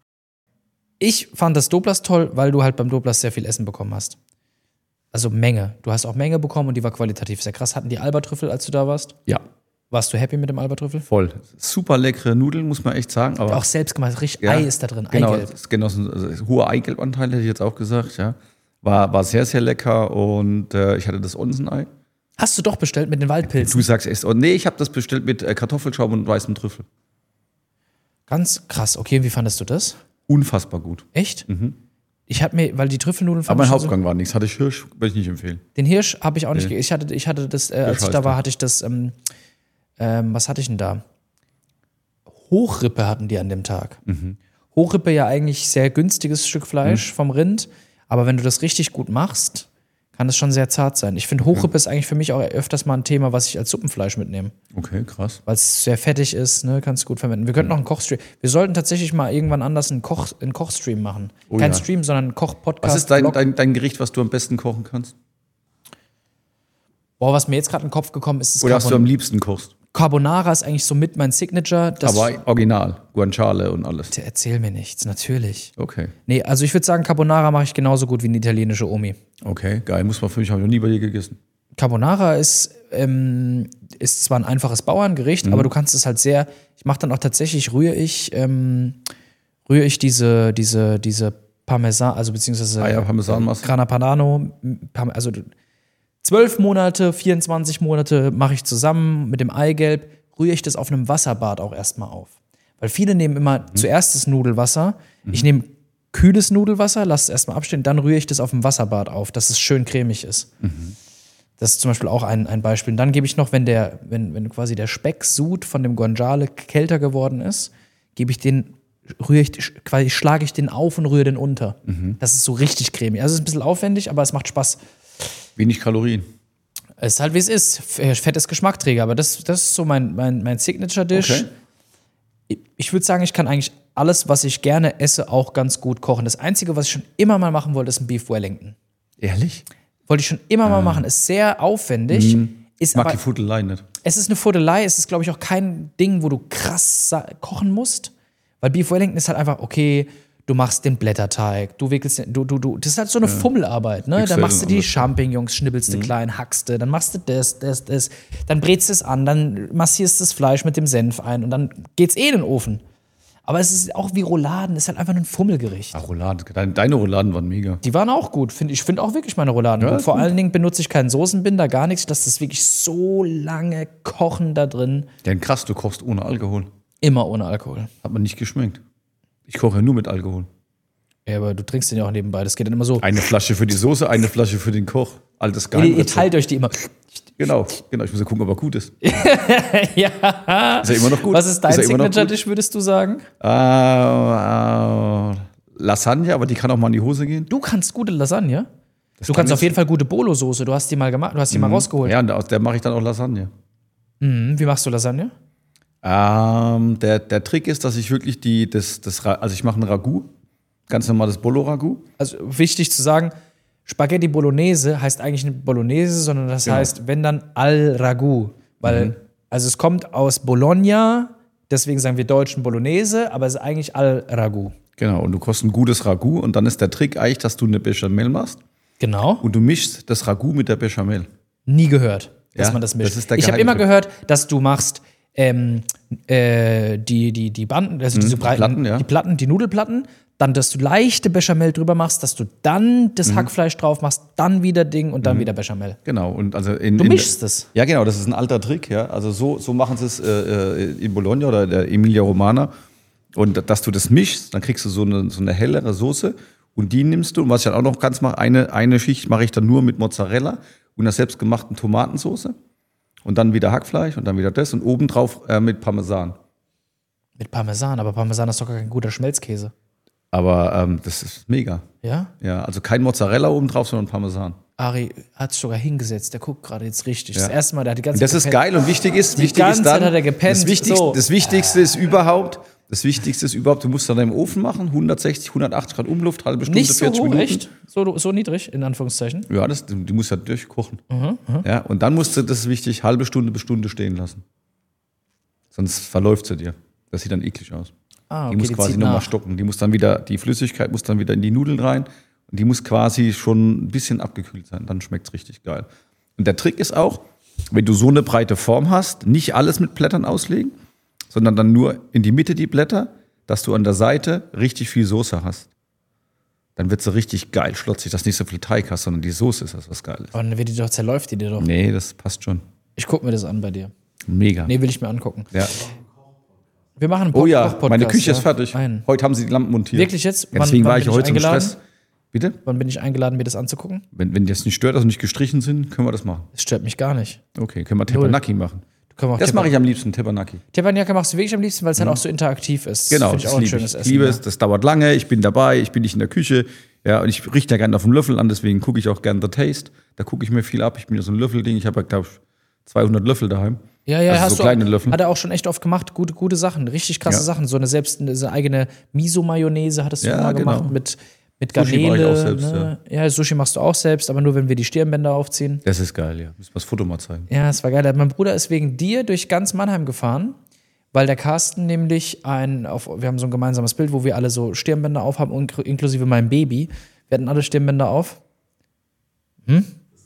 Ich fand das Doblas toll, weil du halt beim Doblas sehr viel Essen bekommen hast. Also Menge. Du hast auch Menge bekommen und die war qualitativ sehr krass. Hatten die Alba-Trüffel, als du da warst? Ja, Warst du happy mit dem Alba-Trüffel? voll. Super leckere Nudeln, muss man echt sagen. Aber Auch selbst gemacht. Richtig Ja, Ei ist da drin. Genau, Eigelb. das ist genau so ein also, hoher Eigelbanteil, hätte ich jetzt auch gesagt. Ja. War, war sehr, sehr lecker und äh, ich hatte das Onsenei. Hast du doch bestellt mit den Waldpilzen. Du sagst echt, oh, nee, ich habe das bestellt mit äh, Kartoffelschaum und weißem Trüffel. Ganz krass. Okay, wie fandest du das? Unfassbar gut. Echt? Ich hatte mir, weil die Trüffelnudeln fand Aber mein ich schon so, Hauptgang war nichts. Hatte ich Hirsch, würde ich nicht empfehlen. den Hirsch habe ich auch nicht. Nee. ge- Ich hatte, ich hatte das, äh, als ich heißt da war, der. hatte ich das. Ähm, ähm, was hatte ich denn da? Hochrippe hatten die an dem Tag. Mhm. Hochrippe ja eigentlich sehr günstiges Stück Fleisch vom Rind, aber wenn du das richtig gut machst, kann es schon sehr zart sein. Ich finde, Hochrippe ist eigentlich für mich auch öfters mal ein Thema, was ich als Suppenfleisch mitnehme. Okay, krass. Weil es sehr fettig ist, ne, kannst du gut verwenden. Wir könnten noch einen Kochstream. Wir sollten tatsächlich mal irgendwann anders einen, Koch, einen Kochstream machen. Oh Kein ja. Stream, sondern einen Koch-Podcast. Was ist dein, Vlog. dein, dein Gericht, was du am besten kochen kannst? Boah, was mir jetzt gerade in den Kopf gekommen ist, ist Oder was du Carbon am liebsten kochst? Carbonara ist eigentlich so mit mein Signature. Das Aber original, Guanciale und alles. Erzähl mir nichts, natürlich. Okay, Nee, also ich würde sagen, Carbonara mache ich genauso gut wie eine italienische Omi. okay, geil. Muss man für mich, habe ich noch nie bei dir gegessen. Carbonara ist, ähm, ist zwar ein einfaches Bauerngericht, aber du kannst es halt sehr, ich mache dann auch tatsächlich, rühre ich, ähm, rühre ich diese, diese, diese Parmesan, also beziehungsweise Ah ja, Parmesanmasse. Grana Padano, Parm- also zwölf Monate, vierundzwanzig Monate mache ich zusammen mit dem Eigelb, rühre ich das auf einem Wasserbad auch erstmal auf. Weil viele nehmen immer mhm. zuerst das Nudelwasser. Mhm. Ich nehme kühles Nudelwasser, lasse es erstmal abstehen, dann rühre ich das auf dem Wasserbad auf, dass es schön cremig ist. Mhm. Das ist zum Beispiel auch ein, ein Beispiel. Und dann gebe ich noch, wenn, der, wenn, wenn quasi der Specksud von dem Guanciale kälter geworden ist, gebe ich den, rühre ich, quasi schlage ich den auf und rühre den unter. Mhm. Das ist so richtig cremig. Also es ist ein bisschen aufwendig, aber es macht Spaß. Wenig Kalorien. Es ist halt, wie es ist. Fett ist Geschmackträger, aber das, das ist so mein, mein, mein Signature-Dish. Okay. Ich, ich würde sagen, ich kann eigentlich alles, was ich gerne esse, auch ganz gut kochen. Das Einzige, was ich schon immer mal machen wollte, ist ein Beef Wellington. Ehrlich? Wollte ich schon immer ah. mal machen. Ist sehr aufwendig. Mhm. Ist mag aber, die Fuddelei nicht. Es ist eine Fuddelei. Es ist, glaube ich, auch kein Ding, wo du krass kochen musst. Weil Beef Wellington ist halt einfach, okay, du machst den Blätterteig, du wickelst den, du, du, du, das ist halt so eine ja. Fummelarbeit, ne? Dann machst du die Champignons, schnibbelst du mhm. klein, hackst du, dann machst du das, das, das, dann brätst du es an, dann massierst du das Fleisch mit dem Senf ein und dann geht's eh in den Ofen. Aber es ist auch wie Rouladen, ist halt einfach nur ein Fummelgericht. Ach, Rouladen, deine, deine Rouladen waren mega. Die waren auch gut, finde ich. Ich finde auch wirklich meine Rouladen ja, gut. Vor gut. allen Dingen benutze ich keinen Soßenbinder, gar nichts, dass das wirklich so lange kochen da drin. Denn krass, du kochst ohne Alkohol. Immer ohne Alkohol. Hat man nicht geschmeckt. Ich koche ja nur mit Alkohol. Ja, aber du trinkst den ja auch nebenbei. Das geht dann immer so. Eine Flasche für die Soße, eine Flasche für den Koch. Altes Geheimrezept. Ihr, ihr teilt euch die immer. Genau, genau. Ich muss ja gucken, ob er gut ist. Ja. Ist er immer noch gut? Was ist dein ist Signature-Dish, würdest du sagen? Uh, uh, Lasagne, aber die kann auch mal in die Hose gehen. Du kannst gute Lasagne? Das du kannst auf jeden Fall gute Bolo-Soße. Du hast die mal gemacht, du hast die mhm. mal rausgeholt. Ja, und aus der mache ich dann auch Lasagne. Mhm. Wie machst du Lasagne? Ähm, der, der Trick ist, dass ich wirklich die, das, das, also ich mache ein Ragout, ganz normales Bolo-Ragout. Also wichtig zu sagen, Spaghetti Bolognese heißt eigentlich nicht Bolognese, sondern das genau. heißt, wenn dann al Ragout. Weil, mhm. also es kommt aus Bologna, deswegen sagen wir Deutschen Bolognese, aber es ist eigentlich al Ragout. Genau, und du kochst ein gutes Ragout und dann ist der Trick eigentlich, dass du eine Bechamel machst. Genau. Und du mischst das Ragout mit der Bechamel. Nie gehört, dass ja, man das mischt. Das ist der ich habe immer gehört, dass du machst ähm, äh, die, die, die Banden, also diese mhm, breiten, Platten, ja. die Platten, die Nudelplatten, dann, dass du leichte Bechamel drüber machst, dass du dann das mhm. Hackfleisch drauf machst, dann wieder Ding und dann mhm. wieder Bechamel. Genau. Und also in, du in, mischst es. Ja, genau, das ist ein alter Trick. Ja. Also so, so machen sie es äh, in Bologna oder der Emilia Romana. Und dass du das mischst, dann kriegst du so eine, so eine hellere Soße und die nimmst du. Und was ich dann auch noch ganz mache, eine, eine Schicht mache ich dann nur mit Mozzarella und einer selbstgemachten Tomatensauce. Und dann wieder Hackfleisch und dann wieder das und obendrauf äh, mit Parmesan. Mit Parmesan, aber Parmesan ist doch gar kein guter Schmelzkäse. Aber ähm, das ist mega. Ja? Ja, also kein Mozzarella obendrauf, sondern Parmesan. Ari hat sich sogar hingesetzt, der guckt gerade jetzt richtig. Ja. Das erste Mal, der hat die ganze Zeit. Das ist geil und wichtig ist, die wichtig ganze ist dann, Zeit hat er gepennt. Das Wichtigste, so. das Wichtigste ist überhaupt, das Wichtigste ist überhaupt, du musst dann im Ofen machen, hundertsechzig, hundertachtzig Grad Umluft, halbe Stunde, Nicht so vierzig hoch, Minuten. Echt? So, so niedrig, in Anführungszeichen? Ja, das, die muss ja durchkochen. Mhm, mhm. Ja, und dann musst du, das ist wichtig, halbe Stunde bis Stunde stehen lassen. Sonst verläuft sie dir. Das sieht dann eklig aus. Ah, okay, die muss die quasi nochmal stocken. Die muss dann wieder, die Flüssigkeit muss dann wieder in die Nudeln rein. Und die muss quasi schon ein bisschen abgekühlt sein. Dann schmeckt es richtig geil. Und der Trick ist auch, wenn du so eine breite Form hast, nicht alles mit Blättern auslegen, sondern dann nur in die Mitte die Blätter, dass du an der Seite richtig viel Soße hast. Dann wird sie richtig geil, schlotzig, dass du nicht so viel Teig hast, sondern die Soße ist das, was geil ist. Aber dann wird die doch, zerläuft die dir doch. Nee, das passt schon. Ich guck mir das an bei dir. Mega. Nee, will ich mir angucken. Ja. Wir machen einen Pod- Oh ja, Koch-Podcast, meine Küche ist ja. fertig. Ein. Heute haben sie die Lampen montiert. Wirklich jetzt? Ja, deswegen wann, war wann ich bin heute im eingeladen? Stress. Bitte? Wann bin ich eingeladen, mir das anzugucken? Wenn, wenn das nicht stört, also nicht gestrichen sind, können wir das machen. Das stört mich gar nicht. Okay, können wir Teppanyaki machen. Das mache ich am liebsten, Teppanyaki. Teppanyaki machst du wirklich am liebsten, weil es mhm. dann auch so interaktiv ist. Genau, das, das auch ein liebe schönes ich. Essen, Ich liebe ja. es, das dauert lange, ich bin dabei, ich bin nicht in der Küche. Ja, und ich rieche ja gerne auf dem Löffel an, deswegen gucke ich auch gerne The Taste. Da gucke ich mir viel ab. Ich bin ja so ein Löffelding. Ich habe ja, glaube ich, zweihundert Löffel daheim. Ja, ja, also hast so du kleine auch, Löffel. Hat er auch schon echt oft gemacht. Gute, gute Sachen, richtig krasse Ja. Sachen. So eine selbst eine eigene Miso-Mayonnaise hattest du Ja, mal gemacht genau. mit, mit Sushi mache ich Garnele. auch selbst, ne? ja. Sushi machst du auch selbst, aber nur wenn wir die Stirnbänder aufziehen. Das ist geil, ja. Müssen wir das Foto mal zeigen. Ja, das war geil. Mein Bruder ist wegen dir durch ganz Mannheim gefahren, weil der Carsten nämlich ein, auf, wir haben so ein gemeinsames Bild, wo wir alle so Stirnbänder aufhaben, inklusive meinem Baby. Wir hatten alle Stirnbänder auf. Hm?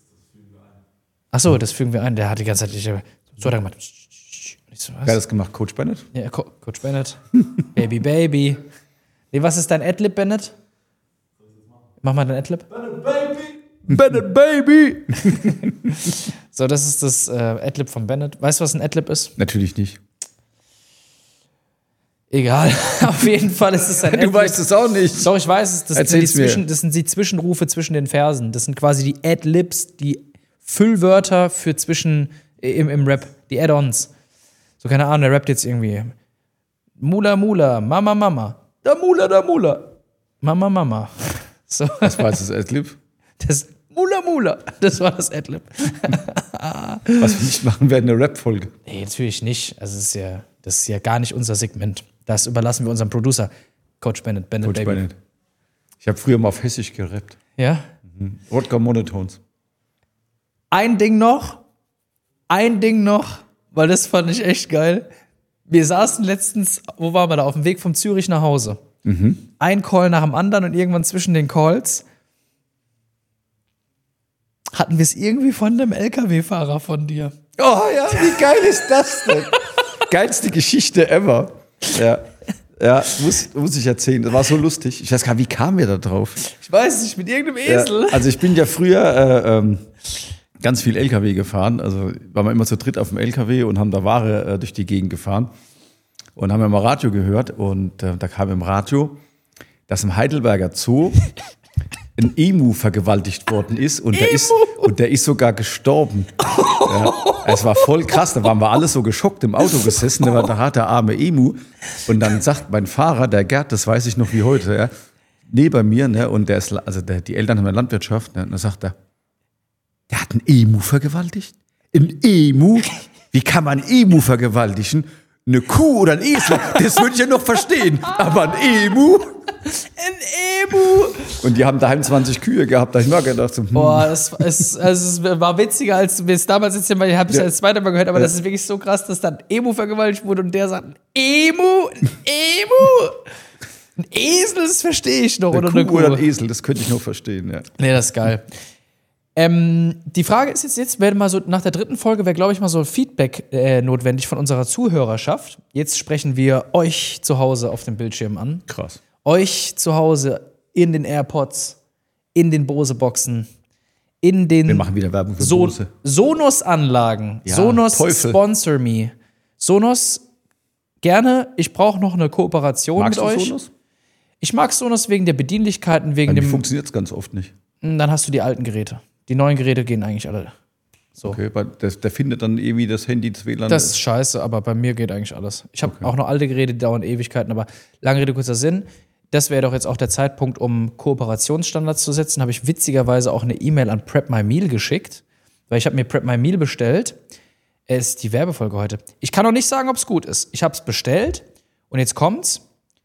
Ach so, das fügen wir ein. Der hat die ganze Zeit, so hat er gemacht. Ich so, was? Geil das gemacht, Coach Bennett? Ja, Co- Coach Bennett. Baby, Baby. Nee, was ist dein Adlib, Bennett? Mach mal dein Adlib. Bennett Baby! Bennett Baby! So, das ist das äh, Adlib von Bennett. Weißt du, was ein Adlib ist? Natürlich nicht. Egal. Auf jeden Fall ist es ein Adlib. Du weißt es auch nicht. Doch, ich weiß es. Das sind, die Erzähl's mir. Zwischen, das sind die Zwischenrufe zwischen den Versen. Das sind quasi die Adlibs, die Füllwörter für zwischen im, im Rap, die Add-ons. So, keine Ahnung, der rappt jetzt irgendwie Mula Mula, Mama Mama, da Mula, da Mula, Mama Mama. So. Was war das Adlib? Das Mula Mula, das war das Adlib. Was wir nicht machen werden, eine Rap-Folge. Nee, natürlich nicht. Also, das ist ja, das ist ja gar nicht unser Segment. Das überlassen wir unserem Producer, Coach Bennett. Bennett Coach Baby. Bennett. Ich habe früher mal auf Hessisch gerappt. Ja? Mhm. Rodger Monotones. Ein Ding noch, ein Ding noch, weil das fand ich echt geil. Wir saßen letztens, wo waren wir da? Auf dem Weg von Zürich nach Hause. Mhm. Ein Call nach dem anderen und irgendwann zwischen den Calls hatten wir es irgendwie von dem L K W-Fahrer von dir. Oh ja, wie geil ist das denn? Geilste Geschichte ever. Ja, ja muss, muss ich erzählen. Das war so lustig. Ich weiß gar nicht, wie kamen wir da drauf? Ich weiß nicht, mit irgendeinem Esel. Ja, also ich bin ja früher äh, ähm, ganz viel L K W gefahren. Also waren wir immer zu dritt auf dem L K W und haben da Ware äh, durch die Gegend gefahren. Und haben ja mal Radio gehört. Und äh, da kam im Radio, dass im Heidelberger Zoo ein Emu vergewaltigt worden ist. Und der, ist, und der ist sogar gestorben. Ja, es war voll krass. Da waren wir alle so geschockt im Auto gesessen. Da war der harte arme Emu. Und dann sagt mein Fahrer, der Gerd, das weiß ich noch wie heute, ja, neben mir, ne, und der ist, also der, die Eltern haben eine Landwirtschaft, ne, und dann sagt er, der hat ein Emu vergewaltigt? Ein Emu? Wie kann man ein Emu vergewaltigen? Eine Kuh oder ein Esel, das würde ich ja noch verstehen. Aber ein Emu? Ein Emu! Und die haben daheim zwanzig Kühe gehabt. Da hab ich mir gedacht, so, hm. Boah, es, es, also es war witziger, als wir es damals jetzt hier, weil ich habe es ja das zweite Mal gehört, aber ja. Das ist wirklich so krass, dass dann Emu vergewaltigt wurde und der sagt, ein Emu? Ein Emu? Ein Esel, das verstehe ich noch. Eine Oder Kuh eine Kuh oder ein Esel, das könnte ich noch verstehen, ja. Nee, das ist geil. Ähm, die Frage ist jetzt, jetzt wäre mal so, nach der dritten Folge wäre, glaube ich, mal so ein Feedback äh, notwendig von unserer Zuhörerschaft. Jetzt sprechen wir euch zu Hause auf dem Bildschirm an. Krass. Euch zu Hause in den AirPods, in den Bose-Boxen, in den Wir machen wieder Werbung für so- Bose. Sonos-Anlagen. Ja, Sonos Teufel. Sponsor Me. Sonos, gerne. Ich brauche noch eine Kooperation Magst mit du euch. Sonos? Ich mag Sonos wegen der Bedienlichkeiten, wegen Bei mir dem. funktioniert es ganz oft nicht. Dann hast du die alten Geräte. Die neuen Geräte gehen eigentlich alle. So. Okay, weil der, der findet dann irgendwie das Handy, das W L A N. Das ist scheiße, aber bei mir geht eigentlich alles. Ich habe Okay. auch noch alte Geräte, die dauern Ewigkeiten, aber lange Rede, kurzer Sinn. Das wäre doch jetzt auch der Zeitpunkt, um Kooperationsstandards zu setzen. Habe ich witzigerweise auch eine E-Mail an Prep My Meal geschickt, weil ich habe mir Prep My Meal bestellt. Es ist die Werbefolge heute. Ich kann noch nicht sagen, ob es gut ist. Ich habe es bestellt und jetzt kommt's.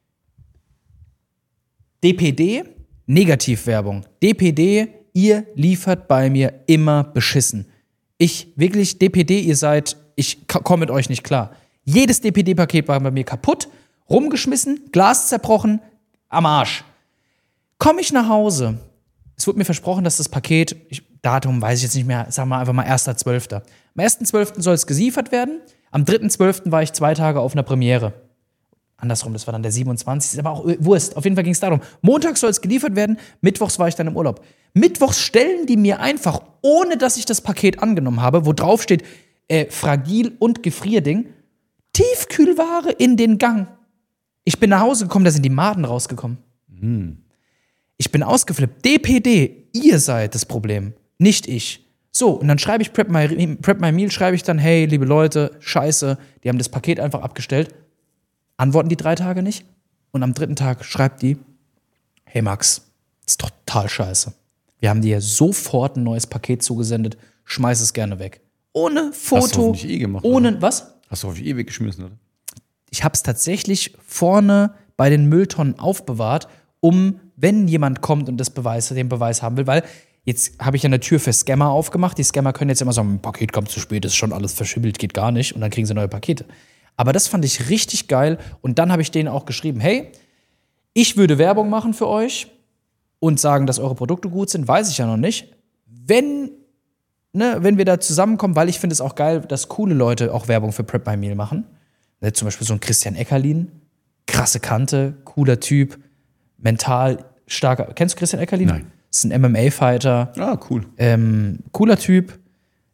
D P D, Negativwerbung. D P D, ihr liefert bei mir immer beschissen. Ich, wirklich, D P D, ihr seid, ich komme mit euch nicht klar. Jedes D P D-Paket war bei mir kaputt, rumgeschmissen, Glas zerbrochen, am Arsch. Komme ich nach Hause, es wurde mir versprochen, dass das Paket, ich, Datum weiß ich jetzt nicht mehr, sagen wir einfach mal erster zwölfter Am ersten zwölften soll es geliefert werden, am dritten zwölften war ich zwei Tage auf einer Premiere. Andersrum, das war dann der siebenundzwanzigste aber auch Wurst. Auf jeden Fall ging es darum. Montags soll es geliefert werden, mittwochs war ich dann im Urlaub. Mittwochs stellen die mir einfach, ohne dass ich das Paket angenommen habe, wo drauf steht, äh, fragil und Gefrierding, Tiefkühlware in den Gang. Ich bin nach Hause gekommen, da sind die Maden rausgekommen. Hm. Ich bin ausgeflippt. D P D, ihr seid das Problem, nicht ich. So, und dann schreibe ich Prep My, Prep My Meal, schreibe ich dann, hey, liebe Leute, scheiße, die haben das Paket einfach abgestellt. Antworten die drei Tage nicht. Und am dritten Tag schreibt die, hey Max, ist total scheiße. Wir haben dir sofort ein neues Paket zugesendet, schmeiß es gerne weg. Ohne Foto, Hast du hoffentlich eh gemacht, ohne, oder? was? Hast du auf die eh weggeschmissen, oder? Ich habe es tatsächlich vorne bei den Mülltonnen aufbewahrt, um, wenn jemand kommt und das Beweis, den Beweis haben will, weil jetzt habe ich ja eine Tür für Scammer aufgemacht. Die Scammer können jetzt immer sagen, ein Paket kommt zu spät, ist schon alles verschimmelt, geht gar nicht. Und dann kriegen sie neue Pakete. Aber das fand ich richtig geil. Und dann habe ich denen auch geschrieben, hey, ich würde Werbung machen für euch und sagen, dass eure Produkte gut sind, weiß ich ja noch nicht. Wenn, ne, wenn wir da zusammenkommen, weil ich finde es auch geil, dass coole Leute auch Werbung für Prep My Meal machen. Ne, zum Beispiel so ein Christian Eckerlin, krasse Kante, cooler Typ, mental starker. Kennst du Christian Eckerlin? Nein. Ist ein M M A-Fighter. Ah, cool. Ähm, cooler Typ.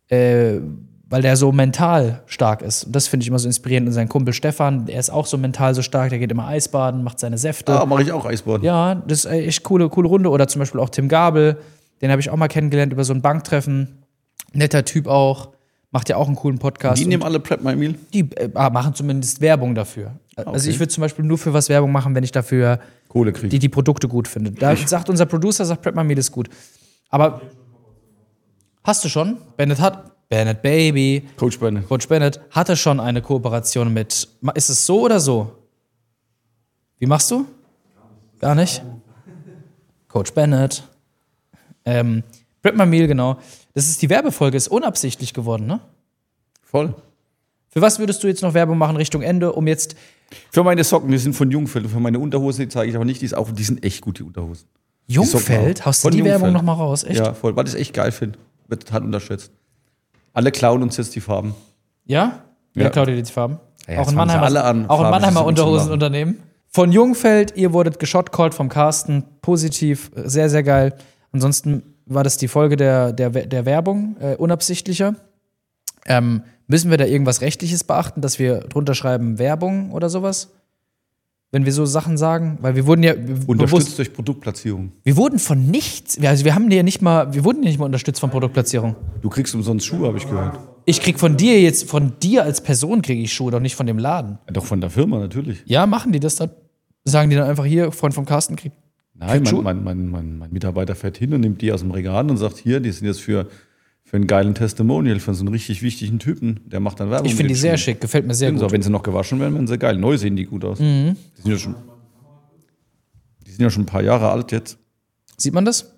äh, weil der so mental stark ist. Und das finde ich immer so inspirierend. Und sein Kumpel Stefan, der ist auch so mental so stark, der geht immer Eisbaden, macht seine Säfte. Ah, mache ich auch Eisbaden. Ja, das ist echt coole, coole Runde. Oder zum Beispiel auch Tim Gabel, den habe ich auch mal kennengelernt über so ein Banktreffen. Netter Typ auch, macht ja auch einen coolen Podcast. Die nehmen alle Prep My Meal? Die äh, machen zumindest Werbung dafür. Okay. Also ich würde zum Beispiel nur für was Werbung machen, wenn ich dafür Kohle kriege. die, die Produkte gut finde. Da sagt unser Producer, sagt Prep My Meal ist gut. Aber hast du schon? Bennett hat, Bennett Baby, Coach Bennett. Coach Bennett hatte schon eine Kooperation mit, ist es so oder so? Wie machst du? Gar nicht? Coach Bennett. Ähm, Prep My Meal, genau. Das ist die Werbefolge, ist unabsichtlich geworden, ne? Voll. Für was würdest du jetzt noch Werbung machen Richtung Ende, um jetzt. Für meine Socken, die sind von Jungfeld. Für meine Unterhose, die zeige ich aber nicht, die, ist auch, die sind echt gut, die Unterhosen. Jungfeld? Haust du Von die Jungfeld. Werbung nochmal raus? Echt? Ja, voll, weil ich es echt geil finde. Wird total unterschätzt. Alle klauen uns jetzt die Farben. Ja? Wer Ja. klaut dir die Farben? Ja, auch jetzt ein fangen sie Mannheimer, alle an, auch ein Farben Mannheimer zusammen zu machen. Unterhosenunternehmen. Von Jungfeld, ihr wurdet geschotcallt vom Carsten. Positiv, sehr, sehr geil. Ansonsten war das die Folge der, der, der Werbung, äh, unabsichtlicher. Ähm, müssen wir da irgendwas Rechtliches beachten, dass wir drunter schreiben Werbung oder sowas? Wenn wir so Sachen sagen? Weil wir wurden ja wir- Unterstützt bewusst, durch Produktplatzierung. wir wurden von nichts, also wir haben ja nicht mal, wir wurden ja nicht mal unterstützt von Produktplatzierung. Du kriegst umsonst Schuhe, habe ich gehört. Ich krieg von dir jetzt, von dir als Person kriege ich Schuhe, doch nicht von dem Laden. Ja, doch von der Firma natürlich. Ja, machen die das dann? Sagen die dann einfach hier, Freund vom Carsten kriegt. Nein, Schuhe? mein, mein, mein, mein, mein Mitarbeiter fährt hin und nimmt die aus dem Regal und sagt, hier, die sind jetzt für, für einen geilen Testimonial, für so einen richtig wichtigen Typen. Der macht dann Werbung. Ich mit finde die den sehr Schuhen. schick, gefällt mir sehr Sind sie, gut. Wenn sie noch gewaschen werden, werden sie geil. Neu sehen die gut aus. Mhm. Die sind ja schon, die sind ja schon ein paar Jahre alt jetzt. Sieht man das?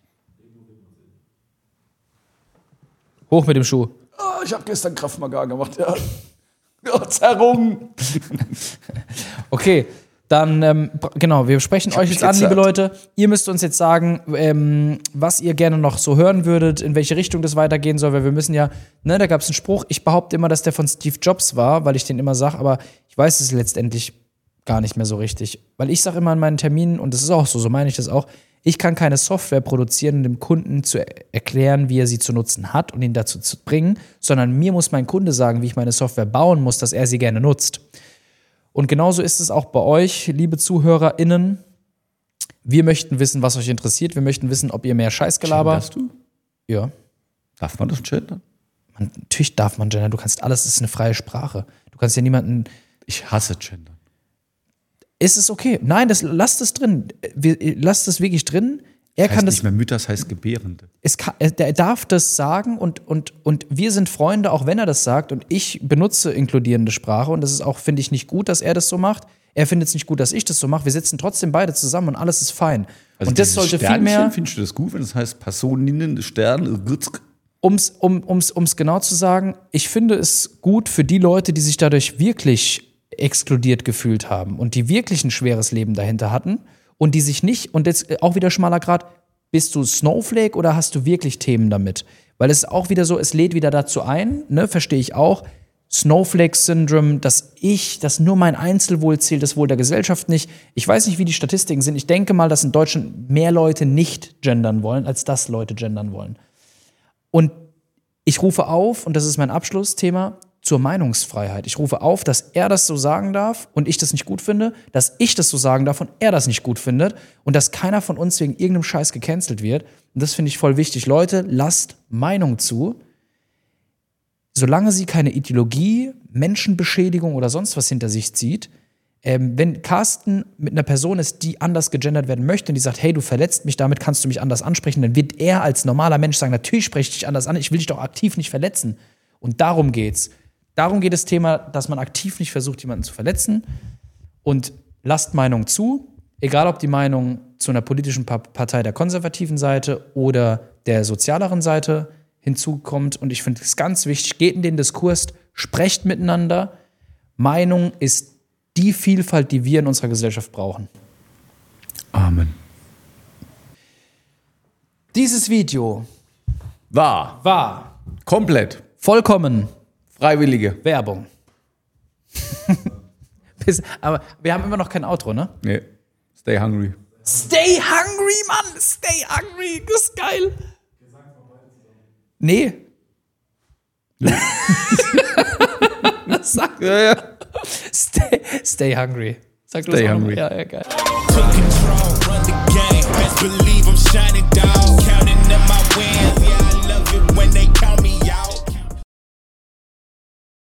Hoch mit dem Schuh. Ah, ich habe gestern Kraft Maga gemacht, ja. Ja, Zerrung. Okay, dann, ähm, genau, wir sprechen euch mich jetzt an, liebe gezerrt. Leute. Ihr müsst uns jetzt sagen, ähm, was ihr gerne noch so hören würdet, in welche Richtung das weitergehen soll, weil wir müssen ja, ne, da gab es einen Spruch, ich behaupte immer, dass der von Steve Jobs war, weil ich den immer sage, aber ich weiß es letztendlich gar nicht mehr so richtig. Weil ich sage immer in meinen Terminen, und das ist auch so, so meine ich das auch, ich kann keine Software produzieren, um dem Kunden zu er- erklären, wie er sie zu nutzen hat und ihn dazu zu bringen, sondern mir muss mein Kunde sagen, wie ich meine Software bauen muss, dass er sie gerne nutzt. Und genauso ist es auch bei euch, liebe ZuhörerInnen. Wir möchten wissen, was euch interessiert. Wir möchten wissen, ob ihr mehr Scheißgelaber. Genderst du? Ja. Darf man das gendern? Man, natürlich darf man gendern. Du kannst alles, es ist eine freie Sprache. Du kannst ja niemanden. Ich hasse gendern. Ist es okay? Nein, das, lasst es drin. Wir, lasst es wirklich drin. Er Heißt kann das. nicht mehr Mütter, das heißt Gebärende. Es kann, er, der darf das sagen und, und, und wir sind Freunde, auch wenn er das sagt. Und ich benutze inkludierende Sprache. Und das ist auch, finde ich, nicht gut, dass er das so macht. Er findet es nicht gut, dass ich das so mache. Wir sitzen trotzdem beide zusammen und alles ist fein. Also und das dieses sollte viel Sternchen, mehr. Findest du das gut, wenn es heißt Personen, Stern, Rützk? Um's, um es um's genau zu sagen, ich finde es gut für die Leute, die sich dadurch wirklich exkludiert gefühlt haben und die wirklich ein schweres Leben dahinter hatten und die sich nicht, und jetzt auch wieder schmaler Grad, bist du Snowflake oder hast du wirklich Themen damit? Weil es ist auch wieder so, es lädt wieder dazu ein, ne, verstehe ich auch, Snowflake-Syndrom, dass ich, dass nur mein Einzelwohl zählt, das Wohl der Gesellschaft nicht. Ich weiß nicht, wie die Statistiken sind. Ich denke mal, dass in Deutschland mehr Leute nicht gendern wollen, als dass Leute gendern wollen. Und ich rufe auf, und das ist mein Abschlussthema, zur Meinungsfreiheit. Ich rufe auf, dass er das so sagen darf und ich das nicht gut finde, dass ich das so sagen darf und er das nicht gut findet und dass keiner von uns wegen irgendeinem Scheiß gecancelt wird. Und das finde ich voll wichtig. Leute, lasst Meinung zu. Solange sie keine Ideologie, Menschenbeschädigung oder sonst was hinter sich zieht, ähm, wenn Carsten mit einer Person ist, die anders gegendert werden möchte und die sagt, hey, du verletzt mich, damit kannst du mich anders ansprechen, dann wird er als normaler Mensch sagen, natürlich spreche ich dich anders an, ich will dich doch aktiv nicht verletzen. Und darum geht's. Darum geht das Thema, dass man aktiv nicht versucht, jemanden zu verletzen. Und lasst Meinung zu, egal ob die Meinung zu einer politischen Partei der konservativen Seite oder der sozialeren Seite hinzukommt. Und ich finde es ganz wichtig, geht in den Diskurs, sprecht miteinander. Meinung ist die Vielfalt, die wir in unserer Gesellschaft brauchen. Amen. Dieses Video War. war Komplett. vollkommen Freiwillige. Werbung. Bis, aber wir haben immer noch kein Outro, ne? Nee. Stay hungry. Stay hungry, Mann! Stay hungry! Das ist geil! Nee. Sag, Ja, ja. stay, stay hungry. Sag du Stay das auch hungry. nochmal. Ja, ja, geil. Took control, run the game. Best believe I'm shining, dog. Counting up my wins. Yeah.